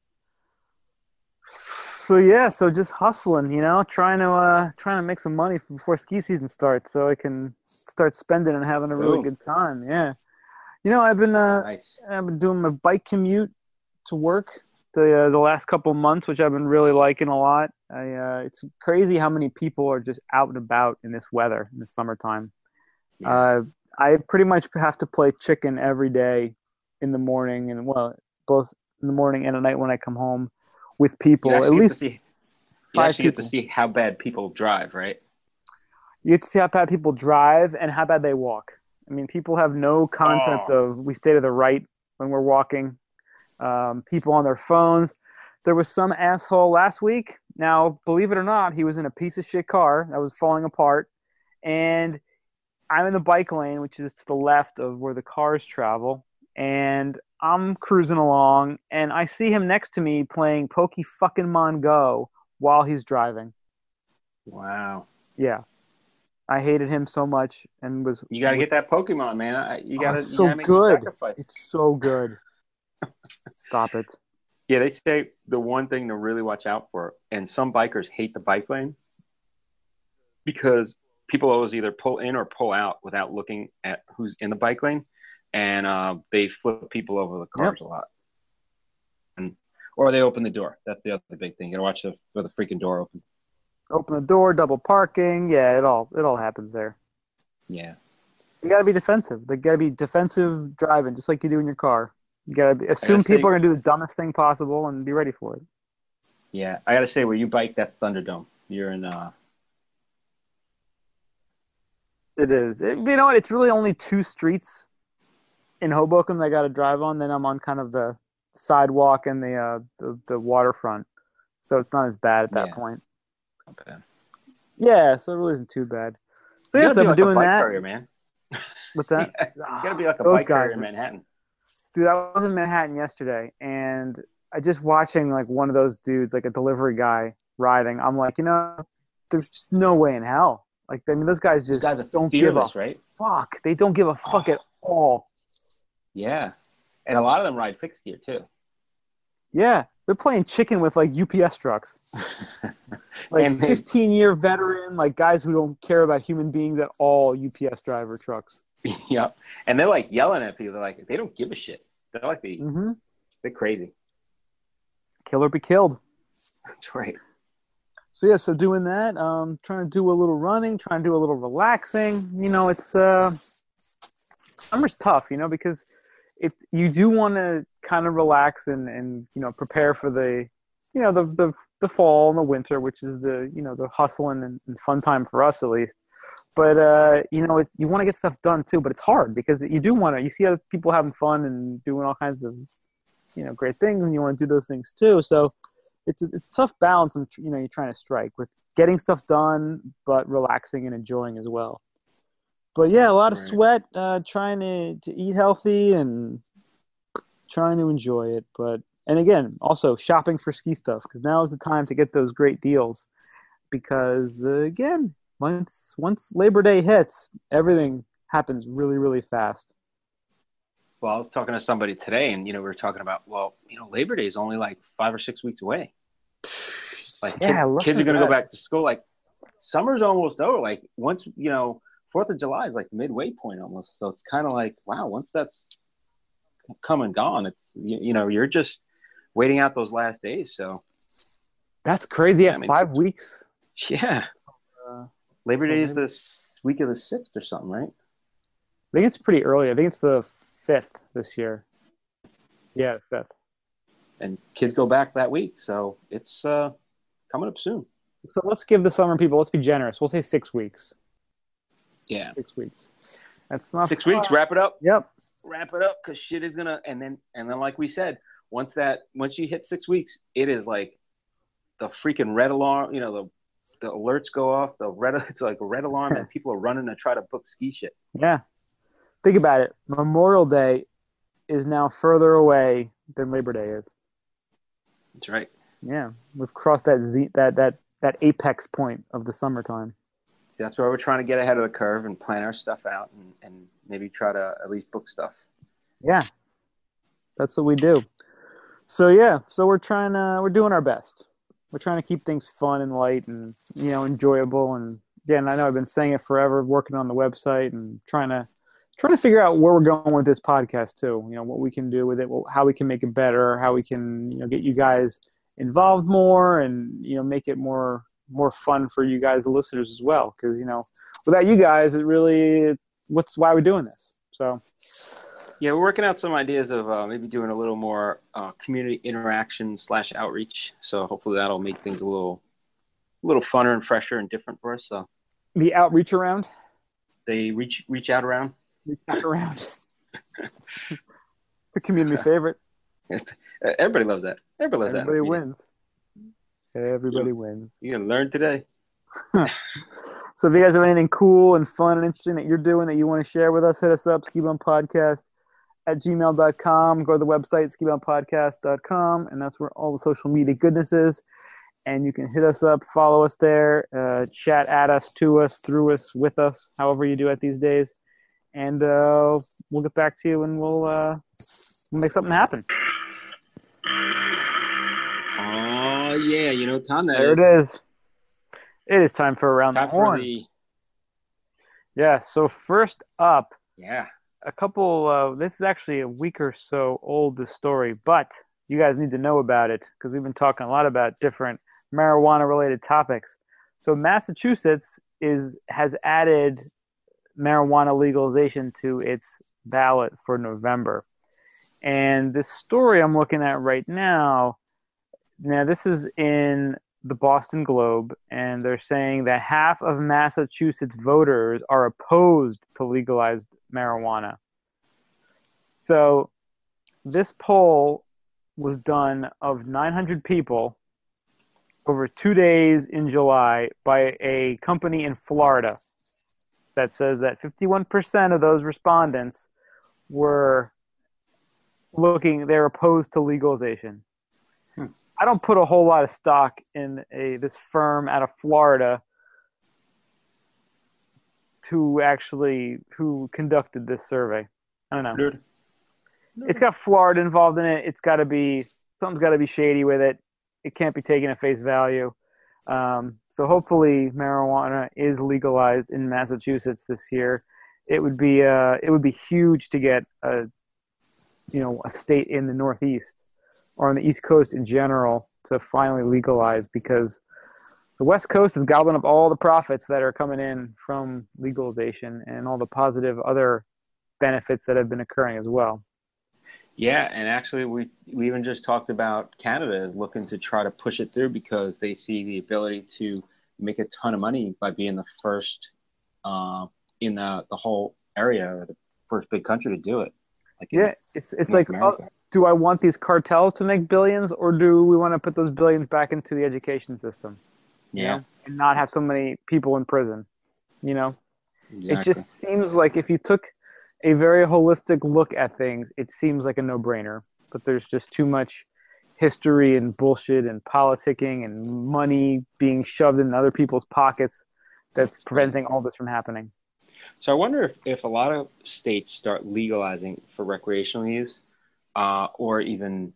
So just hustling, trying to make some money before ski season starts, so I can start spending and having a really good time. Yeah. I've been doing my bike commute to work the last couple of months, which I've been really liking a lot. It's crazy how many people are just out and about in this weather in the summertime. Yeah. I pretty much have to play chicken every day in the morning, and both in the morning and at night when I come home with people. At least you actually get to see how bad people drive, right? You get to see how bad people drive and how bad they walk. I mean, people have no concept of we stay to the right when we're walking. people on their phones. There was some asshole last week. Now, believe it or not, he was in a piece of shit car that was falling apart, and I'm in the bike lane, which is to the left of where the cars travel, and I'm cruising along, and I see him next to me playing Pokemon Go while he's driving. Wow. Yeah, I hated him so much, and You got to was get that Pokemon, man. it's You so gotta make the good. sacrifice. It's so good. Stop it. Yeah, they say the one thing to really watch out for, and some bikers hate the bike lane because people always either pull in or pull out without looking at who's in the bike lane, and they flip people over the cars a lot, or they open the door. That's the other big thing. You gotta watch for the freaking door open. Open the door, double parking. Yeah, it all happens there. Yeah. You got to be defensive. They got to be defensive driving, just like you do in your car. You got to assume say, people are going to do the dumbest thing possible and be ready for it. Yeah, I got to say, where you bike, that's Thunderdome. You're in. It is. You know what? It's really only 2 streets in Hoboken that I got to drive on. Then I'm on kind of the sidewalk and the waterfront, so it's not as bad at that point. Okay. Yeah, so it really isn't too bad. So yes, I've been doing a bike that. Courier, man. What's that? You got to be like a bike courier in Manhattan. Dude, I was in Manhattan yesterday, and I just watching like one of those dudes, like a delivery guy riding. I'm like, there's just no way in hell. Like, I mean, those guys don't give a right? fuck. They don't give a fuck at all. Yeah, and a lot of them ride fixed gear too. Yeah, they're playing chicken with like UPS trucks. Like 15-year veteran, like guys who don't care about human beings at all. UPS driver trucks. Yep, and they're like yelling at people. They're like, they don't give a shit. They're like they're crazy. Kill or be killed. That's right. So yeah, so doing that, trying to do a little running, trying to do a little relaxing. It's summer's tough, because if you do want to kind of relax and prepare for the the fall and the winter, which is the hustling and fun time for us at least. But you want to get stuff done too, but it's hard because you see other people having fun and doing all kinds of great things, and you want to do those things too. So it's a tough balance, and you're trying to strike with getting stuff done, but relaxing and enjoying as well. But yeah, a lot of sweat, trying to eat healthy and trying to enjoy it. And again, also shopping for ski stuff because now is the time to get those great deals. Because again, once Labor Day hits, everything happens really, really fast. Well, I was talking to somebody today, and we were talking about, Labor Day is only like 5 or 6 weeks away. Like kids are going to go back to school. Like summer's almost over. Like once 4th of July is like the midway point almost. So it's kind of like, wow, once that's come and gone, it's you're just waiting out those last days. So that's crazy. Yeah, 5 weeks. Yeah. Labor Day is this week of the 6th or something, right? I think it's pretty early. I think it's the 5th this year. Yeah, 5th. And kids go back that week, so it's coming up soon. So let's give the summer people, let's be generous. We'll say 6 weeks. Yeah. 6 weeks. That's not 6 weeks, wrap it up. Yep. Wrap it up because shit is gonna and then like we said, once you hit 6 weeks, it is like the freaking red alarm, the alerts go off, it's like a red alarm and people are running to try to book ski shit. Yeah. Think about it. Memorial Day is now further away than Labor Day is. That's right. Yeah. We've crossed that apex point of the summertime. See, that's why we're trying to get ahead of the curve and plan our stuff out and maybe try to at least book stuff. Yeah. That's what we do. So yeah, we're doing our best. We're trying to keep things fun and light and enjoyable. And again, I know I've been saying it forever, working on the website and trying to figure out where we're going with this podcast too. What we can do with it, how we can make it better, how we can get you guys involved more, and make it more fun for you guys, the listeners as well. Because without you guys, why we're doing this. So. Yeah, we're working out some ideas of maybe doing a little more community interaction / outreach. So hopefully that'll make things a little funner and fresher and different for us. So the outreach around. They reach out around. Reach out around. It's a community favorite. Everybody loves that. Everybody loves that in a Everybody meeting. wins. Everybody wins. You gonna learn today. So if you guys have anything cool and fun and interesting that you're doing that you want to share with us, hit us up, skibumpodcast@gmail.com. Go to the website, skibumpodcast.com, and that's where all the social media goodness is. And you can hit us up, follow us there, chat at us, to us, through us, with us, however you do it these days. And we'll get back to you and we'll make something happen. Oh yeah, you know what time that There is. it is. It is time for Around the Time for Horn. the Yeah, so first up, yeah. a couple, this is actually a week or so old, this story, but you guys need to know about it because we've been talking a lot about different marijuana-related topics. So Massachusetts has added marijuana legalization to its ballot for November. And this story I'm looking at right now, this is in the Boston Globe, and they're saying that half of Massachusetts voters are opposed to legalized marijuana. So this poll was done of 900 people over 2 days in July by a company in Florida that says that 51% of those respondents were they're opposed to legalization. I don't put a whole lot of stock in this firm out of Florida who conducted this survey. I don't know. Dude. It's got Florida involved in it. Something's got to be shady with it. It can't be taken at face value. So hopefully marijuana is legalized in Massachusetts this year. It would be huge to get a state in the Northeast or on the East Coast in general to finally legalize, because the West Coast is gobbling up all the profits that are coming in from legalization and all the positive other benefits that have been occurring as well. Yeah, and actually we even just talked about Canada is looking to try to push it through because they see the ability to make a ton of money by being the first in the whole area, or the first big country to do it. It's like, do I want these cartels to make billions, or do we want to put those billions back into the education system? Yeah. And not have so many people in prison. Exactly. It just seems like if you took a very holistic look at things, it seems like a no-brainer. But there's just too much history and bullshit and politicking and money being shoved in other people's pockets that's preventing all this from happening. So I wonder if a lot of states start legalizing for recreational use, or even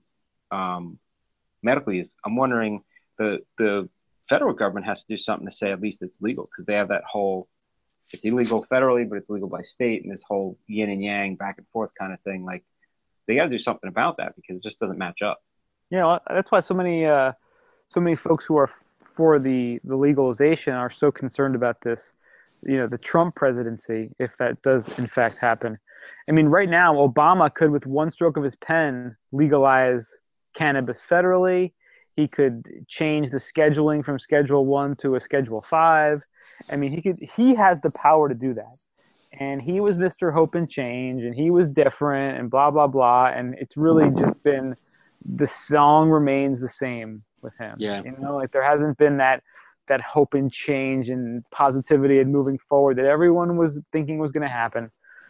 medical use. I'm wondering the federal government has to do something to say at least it's legal, because they have that whole, it's illegal federally, but it's legal by state, and this whole yin and yang back and forth kind of thing. Like, they got to do something about that because it just doesn't match up. That's why so many folks who are for the legalization are so concerned about this. The Trump presidency, if that does in fact happen. I mean, right now, Obama could, with one stroke of his pen, legalize cannabis federally. He could change the scheduling from Schedule 1 to a Schedule 5. I mean, he has the power to do that. And he was Mr. Hope and Change, and he was different, and blah, blah, blah. And it's really just been, the song remains the same with him. Yeah. Like, there hasn't been that hope and change and positivity and moving forward that everyone was thinking was going to happen.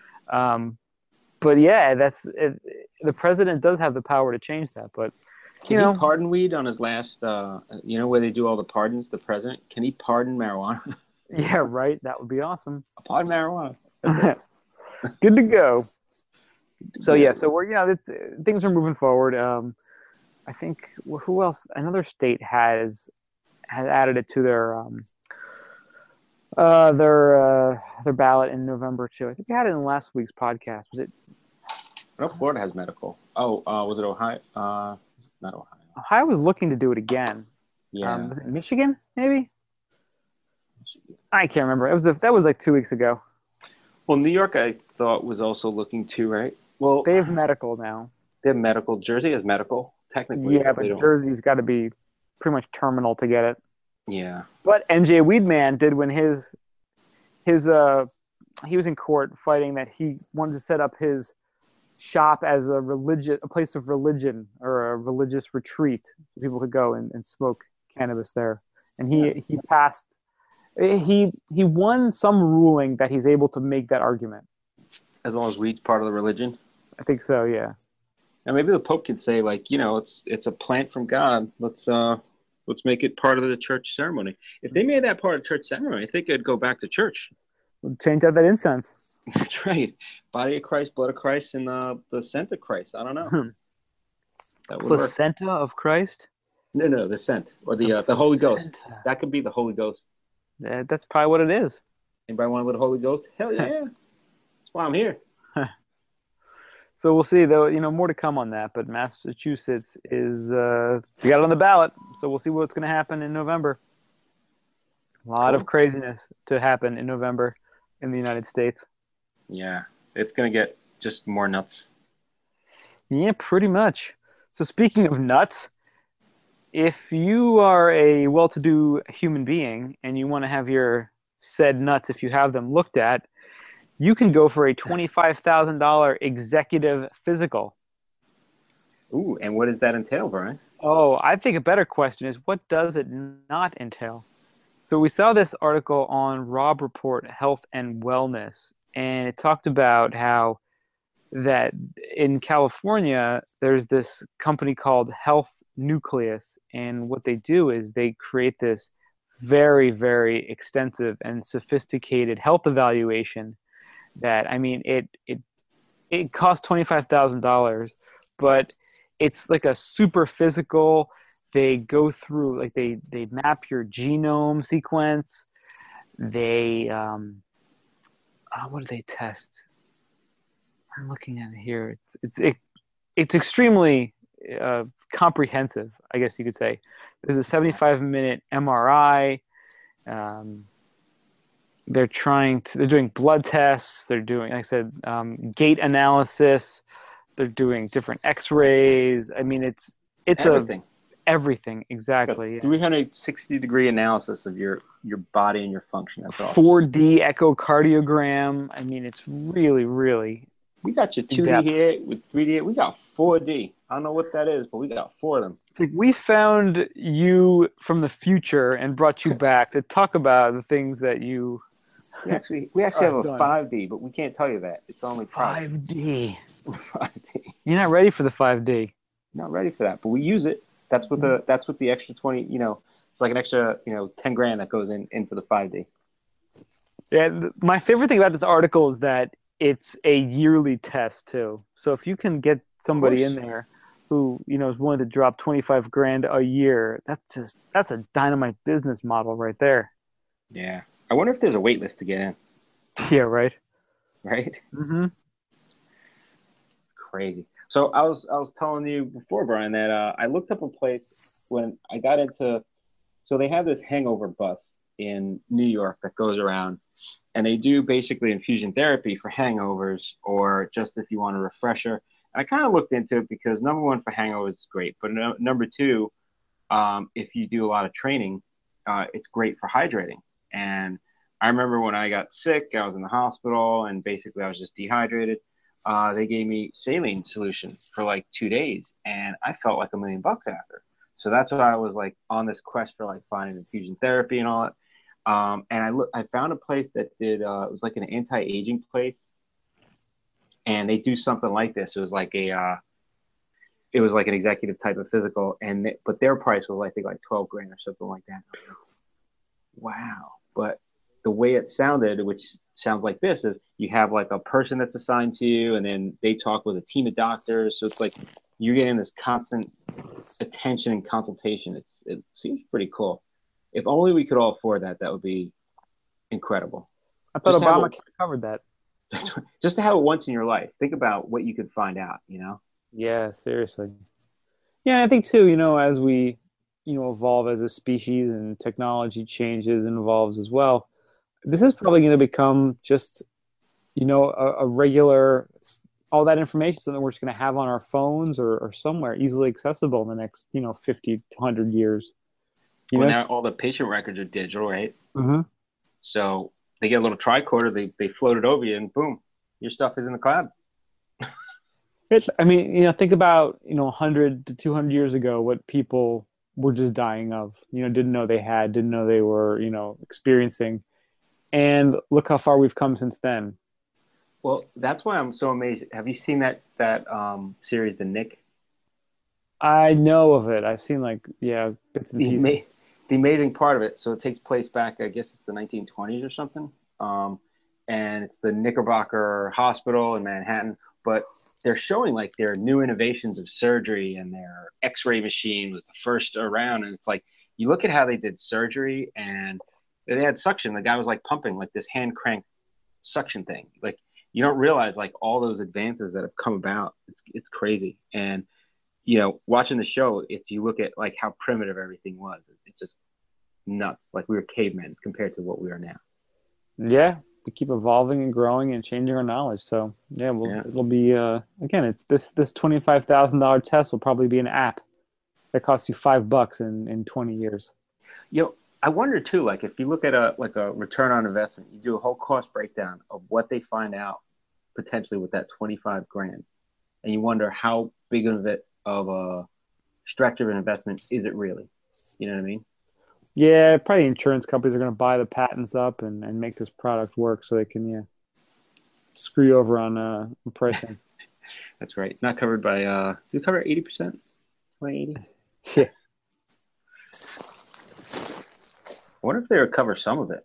But yeah, the president does have the power to change that. But can he pardon weed on his last? Where they do all the pardons. The president, can he pardon marijuana? Yeah, right. That would be awesome. Pardon marijuana. Good to go. So yeah, so we're things are moving forward. I think who else? Another state has added it to their ballot in November too. I think we had it in last week's podcast. Was it? I know Florida has medical. Oh, was it Ohio? Not Ohio. Ohio was looking to do it again. Yeah. Was it Michigan, maybe? I can't remember. That was like 2 weeks ago. Well, New York, I thought, was also looking too, right? Well, they have medical now. They have medical. Jersey has medical, technically. Yeah, but Jersey's got to be pretty much terminal to get it. Yeah. But NJ Weedman did when he was in court fighting that he wanted to set up his shop as a place of religion or a religious retreat. People could go and smoke cannabis there. And Yeah. he passed. He won some ruling that he's able to make that argument. As long as weed's part of the religion. I think so. Yeah. And maybe the Pope could say, like, it's a plant from God. Let's make it part of the church ceremony. If they made that part of church ceremony, I think it'd go back to church. Change out that incense. That's right. Body of Christ, blood of Christ, and the scent of Christ. I don't know. That would Placenta work. of Christ? No, the scent or the Holy Ghost. That could be the Holy Ghost. That's probably what it is. Anybody want a little Holy Ghost? Hell yeah! That's why I'm here. So we'll see, though. More to come on that. But Massachusetts is we got it on the ballot, so we'll see what's going to happen in November. A lot of craziness to happen in November in the United States. Yeah, it's going to get just more nuts. Yeah, pretty much. So speaking of nuts, if you are a well-to-do human being and you want to have your said nuts, if you have them, looked at, you can go for a $25,000 executive physical. Ooh, and what does that entail, Brian? Oh, I think a better question is, what does it not entail? So we saw this article on Robb Report Health and Wellness, and it talked about how that in California, there's this company called Health Nucleus, and what they do is they create this very, very extensive and sophisticated health evaluation that, I mean, it costs $25,000, but it's like a super physical. They go through, like, they map your genome sequence. They what do they test? I'm looking at it here. It's extrememing comprehensive, I guess you could say. There's a 75-minute MRI. They're doing blood tests. They're doing, like I said, gait analysis. They're doing different X-rays. I mean, it's everything. Everything, exactly. 360-degree analysis of your body and your function. That's all. 4D echocardiogram. I mean, it's really, really. We got your 2D here with 3D. We got 4D. I don't know what that is, but we got 4 of them. Like, we found you from the future and brought you back to talk about the things that you. We actually have a 5D, but we can't tell you that. It's only 5D. 5D. You're not ready for the 5D. Not ready for that, but we use it. That's what the extra 20. It's like an extra $10,000 that goes in for the 5D. Yeah, my favorite thing about this article is that it's a yearly test too. So if you can get somebody in there who is willing to drop $25,000 a year, that's a dynamite business model right there. Yeah, I wonder if there's a wait list to get in. Yeah, right. Right. Mm-hmm. Crazy. So I was telling you before, Brian, that I looked up a place when I got into. So they have this hangover bus in New York that goes around, and they do basically infusion therapy for hangovers, or just if you want a refresher. And I kind of looked into it because number one, for hangovers, it's great, but number two, if you do a lot of training, it's great for hydrating. And I remember when I got sick, I was in the hospital, and basically I was just dehydrated. They gave me saline solution for like 2 days, and I felt like $1 million after. So that's why I was like on this quest for like finding infusion therapy and all that. And I found a place that did, it was like an anti-aging place, and they do something like this. It was like an executive type of physical, but their price was I think like $12,000 or something like that. Wow. But the way it sounded, which sounds like this, is you have like a person that's assigned to you, and then they talk with a team of doctors. So it's like you're getting this constant attention and consultation. It seems pretty cool. If only we could all afford that, that would be incredible. I thought Obama covered that. Just to have it once in your life. Think about what you could find out, Yeah, seriously. Yeah, and I think too, as we, evolve as a species and technology changes and evolves as well, this is probably going to become just, a regular, all that information, something we're just going to have on our phones or somewhere easily accessible in the next, 50 to 100 years. Now all the patient records are digital, right? Mm-hmm. So they get a little tricorder, they float it over you, and boom, your stuff is in the cloud. I mean, think about, 100 to 200 years ago, what people were just dying of, didn't know they had, didn't know they were, experiencing. And look how far we've come since then. Well, that's why I'm so amazed. Have you seen that series, The Nick? I know of it. I've seen like, yeah, bits and The pieces. ama- the amazing part of it. So it takes place back, I guess it's the 1920s or something. And it's the Knickerbocker Hospital in Manhattan. But they're showing like their new innovations of surgery, and their X-ray machine was the first around. And it's like you look at how they did surgery, and they had suction. The guy was like pumping like this hand crank suction thing. Like you don't realize like all those advances that have come about. It's crazy. And watching the show, it's you look at like how primitive everything was. It's just nuts. Like we were cavemen compared to what we are now. Yeah, we keep evolving and growing and changing our knowledge. So yeah, Yeah. it'll be again this $25,000 test will probably be an app that costs you $5 in 20 years. You know, I wonder too, like if you look at a return on investment, you do a whole cost breakdown of what they find out potentially with that 25 grand. And you wonder how big of it of a stretch of an investment is it really? You know what I mean? Yeah, probably insurance companies are going to buy the patents up and make this product work so they can, yeah, screw you over on pricing. That's right. Not covered by do you cover 80%? 2080? Yeah, I wonder if they would cover some of it.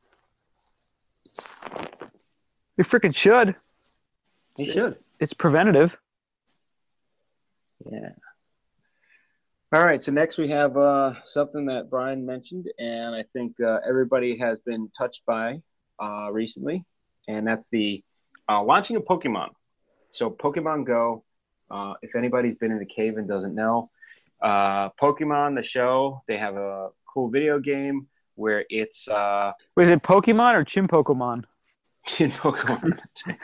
they freaking should. They should. It's preventative. Yeah. All right. So next we have something that Brian mentioned, and I think everybody has been touched by recently, and that's the launching of Pokemon. So Pokemon Go. If anybody's been in the cave and doesn't know, Pokemon the show, they have a cool video game where it's Was it Pokemon or Chim Pokemon? in Pokemon.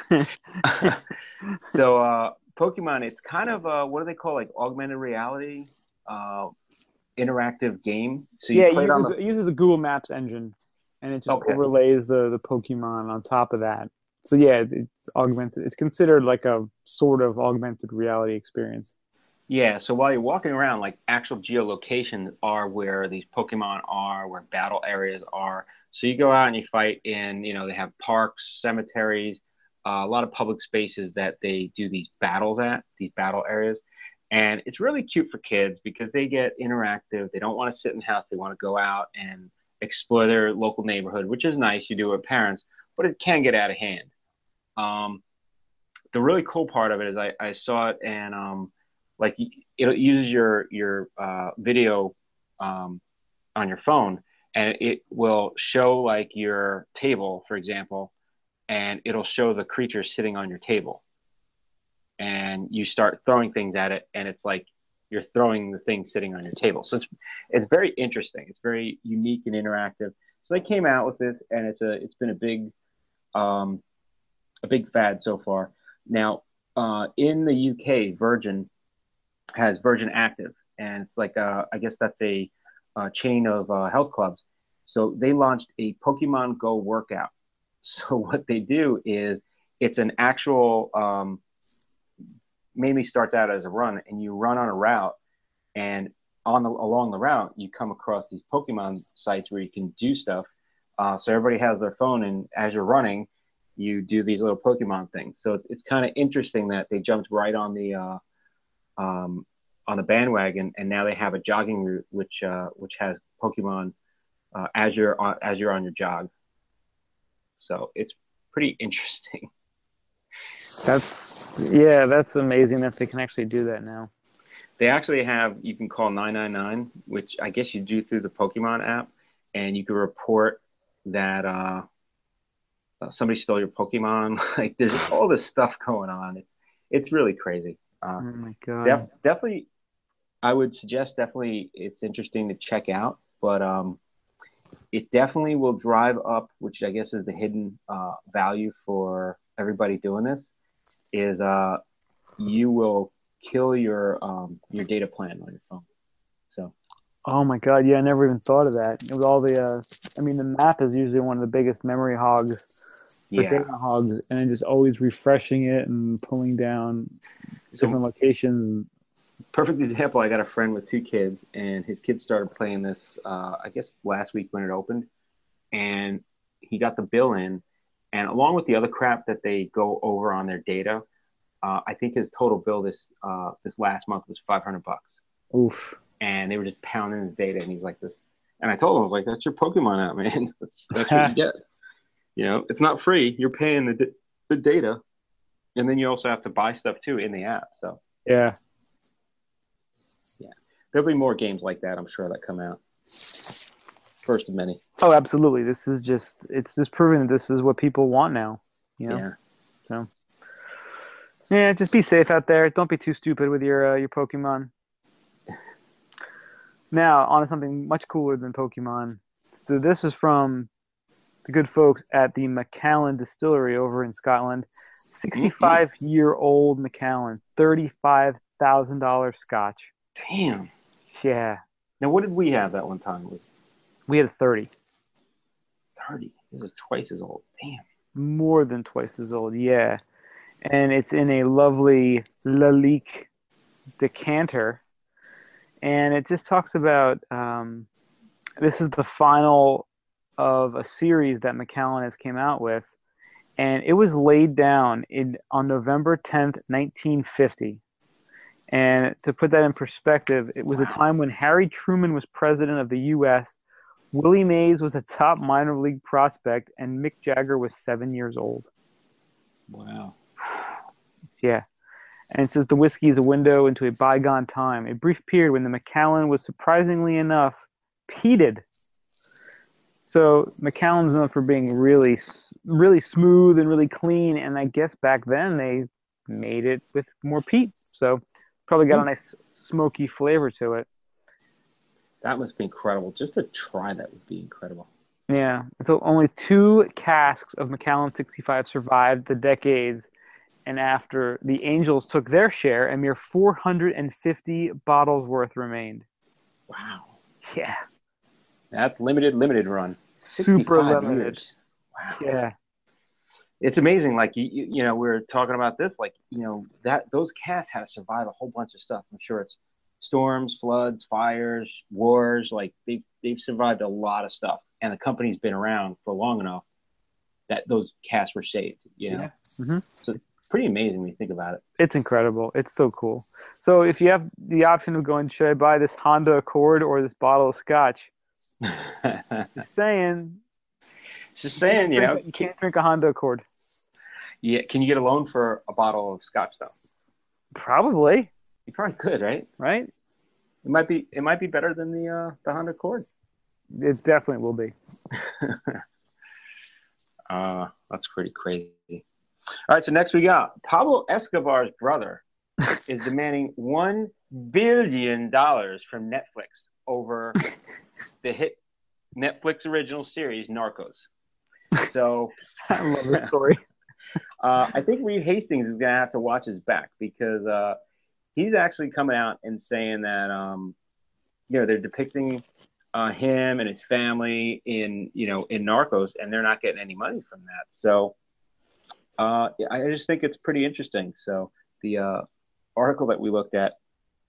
So Pokemon, it's kind of what do they call like augmented reality uh, interactive game. So you Yeah, play it on the it uses the Google Maps engine, and it just okay. overlays the Pokemon on top of that. So yeah, it's augmented. It's considered like a sort of augmented reality experience. Yeah, so while you're walking around, like actual geolocation are where these Pokemon are, where battle areas are. So you go out and you fight in, they have parks, cemeteries, a lot of public spaces that they do these battles at, these battle areas. And it's really cute for kids because they get interactive. They don't want to sit in the house. They want to go out and explore their local neighborhood, which is nice. You do it with parents, but it can get out of hand. Um, the really cool part of it is I saw it and like it uses your video on your phone, and it will show like your table, for example, and it'll show the creature sitting on your table, and you start throwing things at it, and it's like you're throwing the thing sitting on your table. So it's very interesting. It's very unique and interactive. So they came out with this, and it's been um, a big fad so far. Now in the UK, Virgin has Virgin Active, and it's like I guess that's a chain of health clubs. So they launched a Pokemon Go workout. So what they do is it's an actual mainly starts out as a run, and you run on a route, and along the route you come across these Pokemon sites where you can do stuff. So everybody has their phone, and as you're running, you do these little Pokemon things. So it's kind of interesting that they jumped right um, on the bandwagon, and now they have a jogging route which has Pokemon as you're on your jog. So it's pretty interesting. That's amazing that they can actually do that now. They actually have you can call 999, which I guess you do through the Pokemon app, and you can report that somebody stole your Pokemon. Like there's all this stuff going on. It's really crazy. Oh my God. Definitely, I would suggest definitely it's interesting to check out, but it definitely will drive up, which I guess is the hidden value for everybody doing this, is you will kill your data plan on your phone. So Oh my God. Yeah, I never even thought of that. With all the, I mean, the map is usually one of the biggest memory hogs for yeah, data hogs, and just always refreshing it and pulling down. So different locations. perfect example. I got a friend with two kids, and his kids started playing this. I guess last week when it opened, and he got the bill in, and along with the other crap that they go over on their data, I think his total bill this last month was $500, Oof. and they were just pounding the data, and he's like this. And I told him, I was like, "That's your Pokemon app, man. That's what you get. It's not free. You're paying the data, and then you also have to buy stuff too in the app. So Yeah. yeah, there'll be more games like that, I'm sure, that come out. First of many. Oh, absolutely. It's just proving that this is what people want now. Yeah. So yeah, just be safe out there. Don't be too stupid with your Pokemon. Now, on to something much cooler than Pokemon. So this is from the good folks at the Macallan Distillery over in Scotland. 65-year-old Macallan, $35,000 scotch. Damn. Yeah. Now, what did we have that one time? It was We had a 30. 30. This is twice as old. Damn. More than twice as old, yeah. And it's in a lovely Lalique decanter. And it just talks about this is the final of a series that Macallan has came out with. And it was laid down on November 10th, 1950. And to put that in perspective, it was a time when Harry Truman was president of the U.S., Willie Mays was a top minor league prospect, and Mick Jagger was 7 years old. Wow. Yeah. And it says the whiskey is a window into a bygone time, a brief period when the Macallan was surprisingly enough peated. So Macallan's known for being really, really smooth and really clean, and I guess back then they made it with more peat. So probably got a nice smoky flavor to it. That must be incredible. Just to try that would be incredible. Yeah. So only 2 casks of Macallan 65 survived the decades. And after the Angels took their share, a mere 450 bottles worth remained. Wow. Yeah. That's limited run. Super limited. Years. Wow. Yeah. It's amazing. Like, we were talking about this, like, that those casks had to survive a whole bunch of stuff. I'm sure it's storms, floods, fires, wars. Like they've survived a lot of stuff, and the company's been around for long enough that those casks were saved. Yeah. Mm-hmm. So it's pretty amazing when you think about it. It's incredible. It's so cool. So if you have the option of going, should I buy this Honda Accord or this bottle of scotch? Just saying. You can't drink a Honda Accord. Yeah, can you get a loan for a bottle of scotch though? Probably. You probably could, right? Right. It might be better than the Honda Accord. It definitely will be. That's pretty crazy. All right, so next we got Pablo Escobar's brother is demanding $1 billion from Netflix over the hit Netflix original series Narcos. So I love this story. I think Reed Hastings is going to have to watch his back because he's actually coming out and saying that they're depicting him and his family in Narcos, and they're not getting any money from that. So I just think it's pretty interesting. So the article that we looked at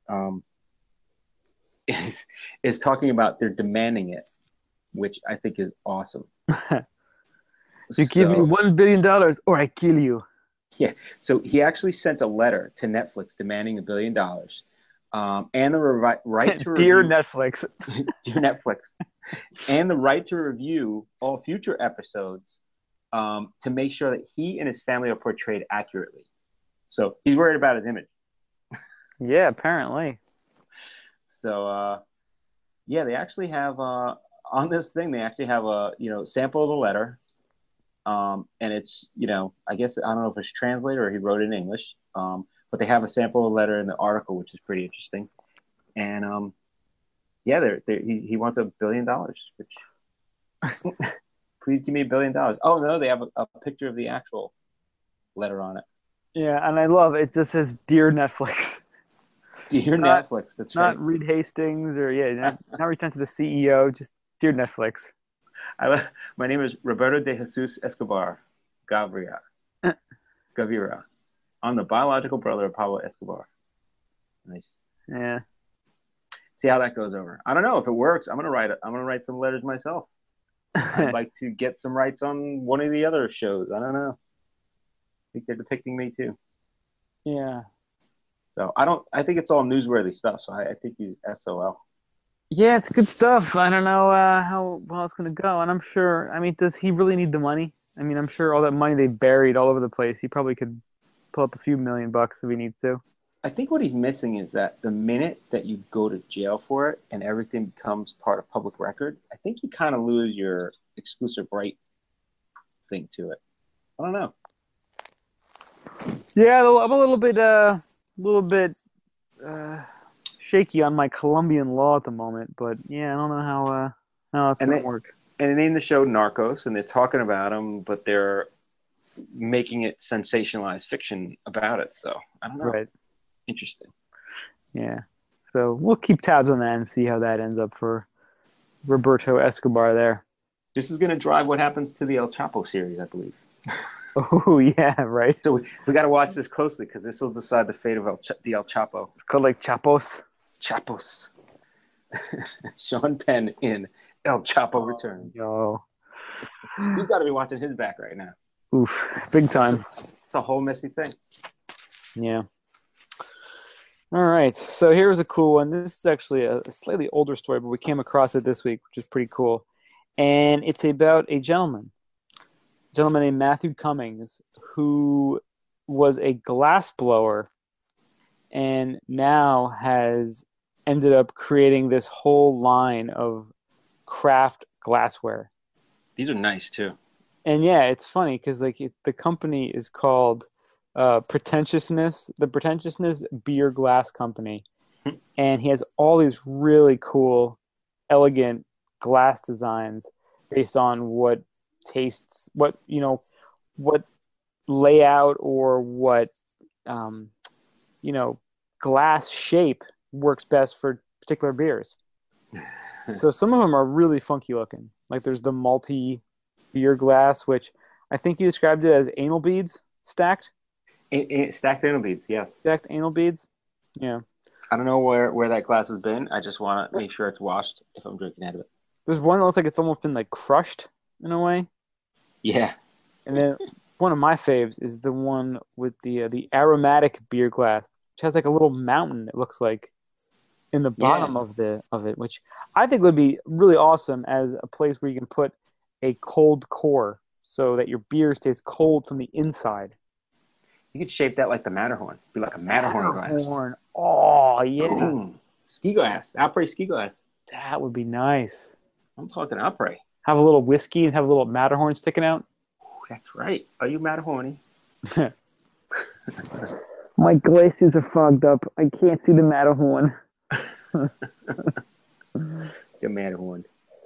is talking about they're demanding it, which I think is awesome. You give me $1 billion or I kill you. Yeah. So he actually sent a letter to Netflix demanding $1 billion and the right to Dear review, Netflix. Dear Netflix, and the right to review all future episodes to make sure that he and his family are portrayed accurately. So he's worried about his image. Yeah, apparently. So they actually have on this thing. They actually have a sample of the letter. And it's, I guess, I don't know if it's translated or he wrote it in English, but they have a sample of the letter in the article, which is pretty interesting. And he wants $1 billion, which please give me $1 billion. Oh no, they have a picture of the actual letter on it. Yeah, and I love it. It just says Dear Netflix. Dear Netflix, that's right. Not Reed Hastings or not returned to the CEO, just Dear Netflix. My name is Roberto de Jesus Escobar Gavira. I'm the biological brother of Pablo Escobar. Nice. Yeah. See how that goes over. I don't know if it works. I'm gonna write it. I'm gonna write some letters myself. I'd like to get some rights on one of the other shows. I don't know. I think they're depicting me too. Yeah. So I don't. I think it's all newsworthy stuff. So I think he's SOL. Yeah, it's good stuff. I don't know how well it's going to go. And I'm sure, I mean, does he really need the money? I mean, I'm sure all that money they buried all over the place, he probably could pull up a few $1,000,000 if he needs to. I think what he's missing is that the minute that you go to jail for it and everything becomes part of public record, I think you kind of lose your exclusive right thing to it. I don't know. Yeah, I'm a little bit uh, shaky on my Colombian law at the moment, but yeah, I don't know how it's And going to they work. and they named the show Narcos, and they're talking about him, but they're making it sensationalized fiction about it. So I don't know. Right. Interesting. Yeah. So we'll keep tabs on that and see how that ends up for Roberto Escobar there. This is going to drive what happens to the El Chapo series, I believe. Oh, yeah, right. So we got to watch this closely because this will decide the fate of the El Chapo. It's called like Chapos. Chapos. Sean Penn in El Chapo Returns. Oh, He's got to be watching his back right now. oof, big time. It's a whole messy thing. Yeah. All right. So here's a cool one. This is actually a slightly older story, but we came across it this week, which is pretty cool. And it's about a gentleman named Matthew Cummings, who was a glass blower and now has ended up creating this whole line of craft glassware. These are nice too. And yeah, it's funny because the company is called the Pretentiousness Beer Glass Company, and he has all these really cool, elegant glass designs based on what tastes, what layout or what um, glass shape works best for particular beers. So some of them are really funky looking. Like there's the multi beer glass, which I think you described it as anal beads stacked. Stacked anal beads, yes. Stacked anal beads. Yeah. I don't know where that glass has been. I just want to make sure it's washed if I'm drinking out of it. There's one that looks like it's almost been like crushed in a way. Yeah. And then one of my faves is the one with the aromatic beer glass, which has like a little mountain, it looks like, in the bottom of it, which I think would be really awesome as a place where you can put a cold core so that your beer stays cold from the inside. You could shape that like the Matterhorn. Be like a Matterhorn glass. Matterhorn. Oh, yeah. Boom. Ski glass. Après ski glass. That would be nice. I'm talking après. Have a little whiskey and have a little Matterhorn sticking out. Ooh, that's right. Are you Matterhorny? My glasses are fogged up. I can't see the Matterhorn. The Matterhorn.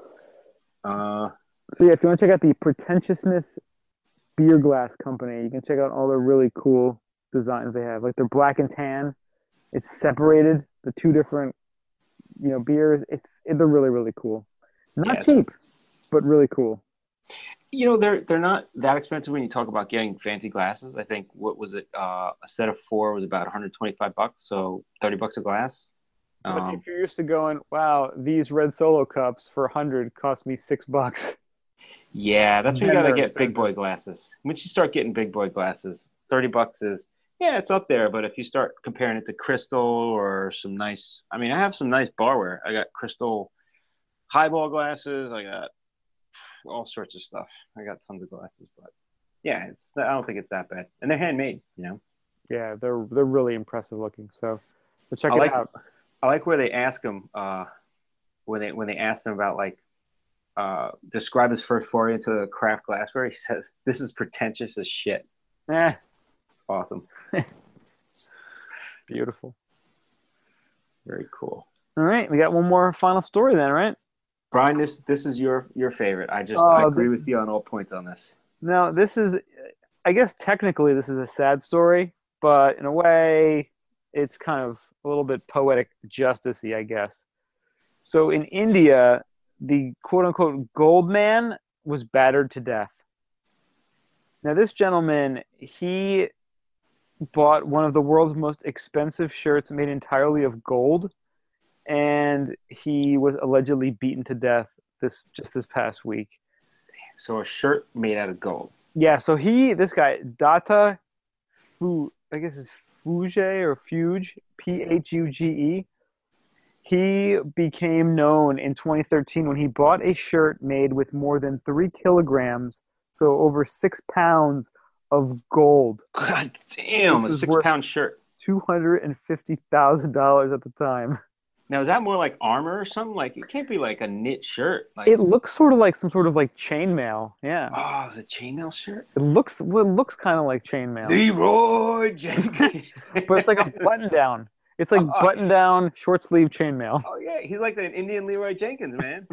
So yeah, if you want to check out the Pretentiousness Beer Glass Company, you can check out all their really cool designs they have. Like they're black and tan. It's separated, the two different, beers. They're really, really cool. Not cheap, but really cool. They're not that expensive when you talk about getting fancy glasses. I think what was it? A set of 4 was about $125, so $30 a glass. But if you're used to going, wow, these red Solo cups for 100 cost me $6. Yeah, that's when you gotta get expensive. big boy glasses. Once you start getting big boy glasses, $30 is it's up there. But if you start comparing it to Crystal or some nice, I have some nice barware. I got Crystal highball glasses. I got all sorts of stuff. I got tons of glasses, but yeah, I don't think it's that bad, and they're handmade. Yeah, they're really impressive looking. So check it out. I like where they ask him when they ask him about like describe his first foray into the craft glassware. He says, "This is pretentious as shit." It's awesome. Beautiful. Very cool. All right, we got one more final story then, right? Brian, this is your favorite. I agree with you on all points on this. Now, this is, I guess technically this is a sad story, but in a way, it's kind of a little bit poetic justice-y, I guess. So in India, the quote-unquote gold man was battered to death. Now, this gentleman, he bought one of the world's most expensive shirts made entirely of gold, and he was allegedly beaten to death this past week. So a shirt made out of gold. Yeah, so this guy, Data I guess it's Fuge or Fuge, Phuge. He became known in 2013 when he bought a shirt made with more than 3 kilograms, so over 6 pounds of gold. God damn, a This is 6 worth pound shirt. $250,000 at the time. Now, is that more like armor or something? Like, it can't be like a knit shirt. Like, It looks sort of like some sort of like chainmail. Yeah. oh, it's a chainmail shirt? It looks kind of like chainmail. Leroy Jenkins. But it's like a button down. It's like button down, short sleeve chainmail. Oh, yeah. He's like an Indian Leroy Jenkins, man.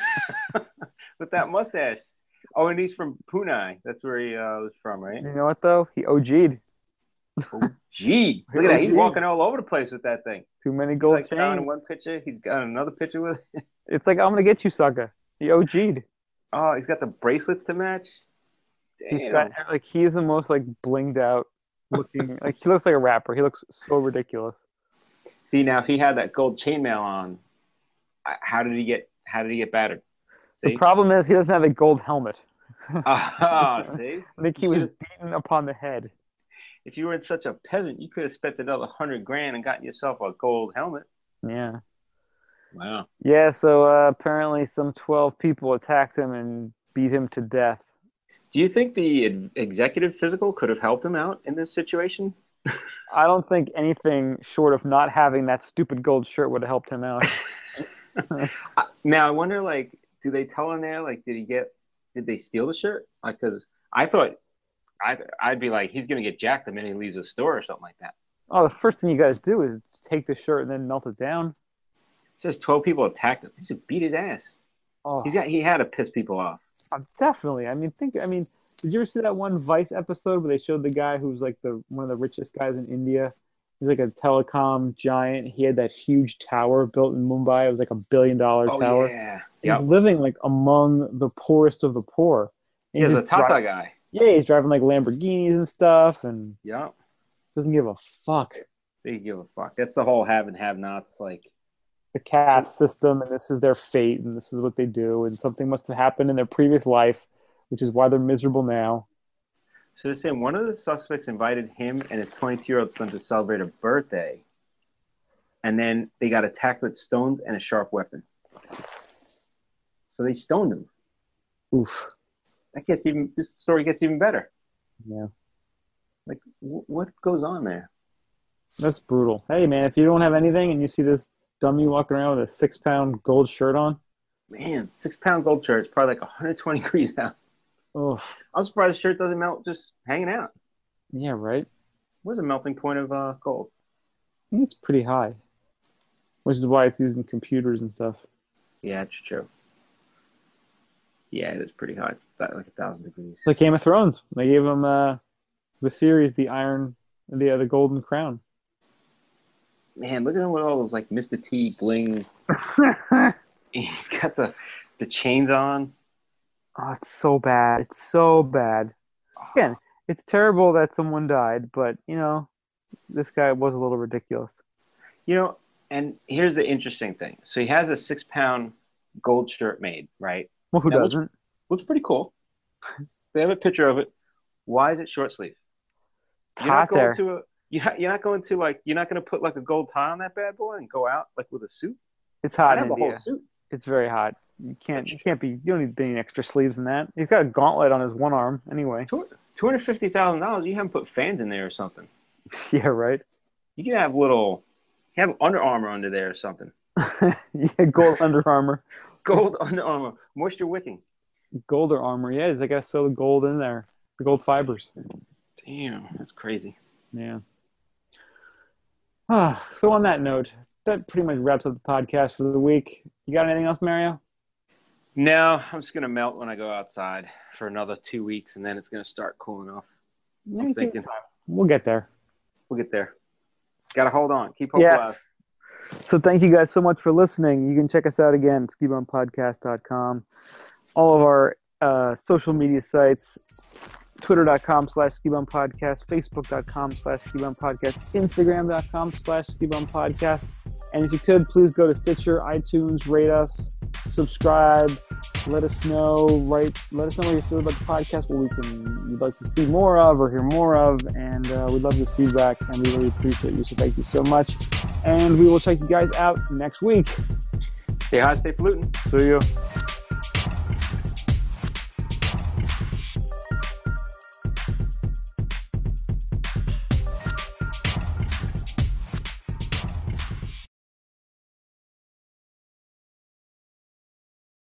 With that mustache. Oh, and he's from Pune. That's where he was from, right? You know what, though? He OG'd. Oh, gee. Look at that. He's walking all over the place with that thing. Too many gold chains. Down in one picture. He's got another picture with it. It's like, I'm going to get you, sucker. He OG'd. Oh, he's got the bracelets to match. Damn. He's the most, like, blinged out looking. Like, he looks like a rapper. He looks so ridiculous. See, now, if he had that gold chainmail on, how did he get battered? See? The problem is he doesn't have a gold helmet. Oh, see? I think he was beaten upon the head. If you weren't such a peasant, you could have spent another $100,000 and gotten yourself a gold helmet. Yeah. Wow. Yeah, so apparently some 12 people attacked him and beat him to death. Do you think the executive physical could have helped him out in this situation? I don't think anything short of not having that stupid gold shirt would have helped him out. Now, I wonder, like, do they tell him there, like, did they steal the shirt? Like, because I thought I'd be like, he's going to get jacked the minute he leaves the store or something like that. Oh, the first thing you guys do is take the shirt and then melt it down. It says 12 people attacked him. He should beat his ass. Oh, he had to piss people off. Definitely. Did you ever see that one Vice episode where they showed the guy who's like one of the richest guys in India? He's like a telecom giant. He had that huge tower built in Mumbai. It was like $1 billion tower. Yeah. He's living like among the poorest of the poor. Yeah, the Tata guy. Yeah, he's driving like Lamborghinis and stuff, and doesn't give a fuck. They give a fuck. That's the whole have and have-nots, like the caste system, and this is their fate, and this is what they do, and something must have happened in their previous life, which is why they're miserable now. So they're saying one of the suspects invited him and his 22-year-old son to celebrate a birthday, and then they got attacked with stones and a sharp weapon. So they stoned him. Oof. This story gets even better. Yeah. Like, what goes on there? That's brutal. Hey, man, if you don't have anything and you see this dummy walking around with a 6-pound gold shirt on. Man, 6-pound gold shirt. It's probably like 120 degrees out. Oh. I'm surprised the shirt doesn't melt just hanging out. Yeah, right? Where's the melting point of gold? I think it's pretty high, which is why it's used in computers and stuff. Yeah, it's true. Yeah, it is pretty high. It's like 1,000 degrees. It's like Game of Thrones. They gave him the series the golden crown. Man, look at him with all those like Mr. T bling. He's got the chains on. Oh, it's so bad. It's so bad. Again, it's terrible that someone died, but this guy was a little ridiculous. And here's the interesting thing. So he has a 6-pound gold shirt made, right? Well, who doesn't? Looks pretty cool. They have a picture of it. Why is it short sleeve? You're not going to put like a gold tie on that bad boy and go out like with a suit. It's hot in India. The whole suit. It's very hot. You don't need any extra sleeves in that. He's got a gauntlet on his one arm anyway. $250,000. You haven't put fans in there or something. Yeah, right. You can have Under Armour under there or something. Yeah, gold Under Armour. Gold Under Armour. Moisture wicking. Gold Armour, yeah. They got to sew the gold in there. The gold fibers. Damn, that's crazy. Yeah. So on that note, that pretty much wraps up the podcast for the week. You got anything else, Mario? No, I'm just going to melt when I go outside for another 2 weeks, and then it's going to start cooling off. I'm thinking. We'll get there. Got to hold on. Keep hope alive. So thank you guys so much for listening. You can check us out again, skibonpodcast.com. All of our social media sites, Twitter.com/SkiBumPodcast, Facebook.com/SkiBumPodcast, Instagram.com/SkiBumPodcast. And if you could, please go to Stitcher, iTunes, rate us, subscribe, let us know what you feel about the podcast, what you'd like to see more of or hear more of, and we'd love your feedback, and we really appreciate you, so thank you so much. And we will check you guys out next week. Stay high, stay polluting. See you.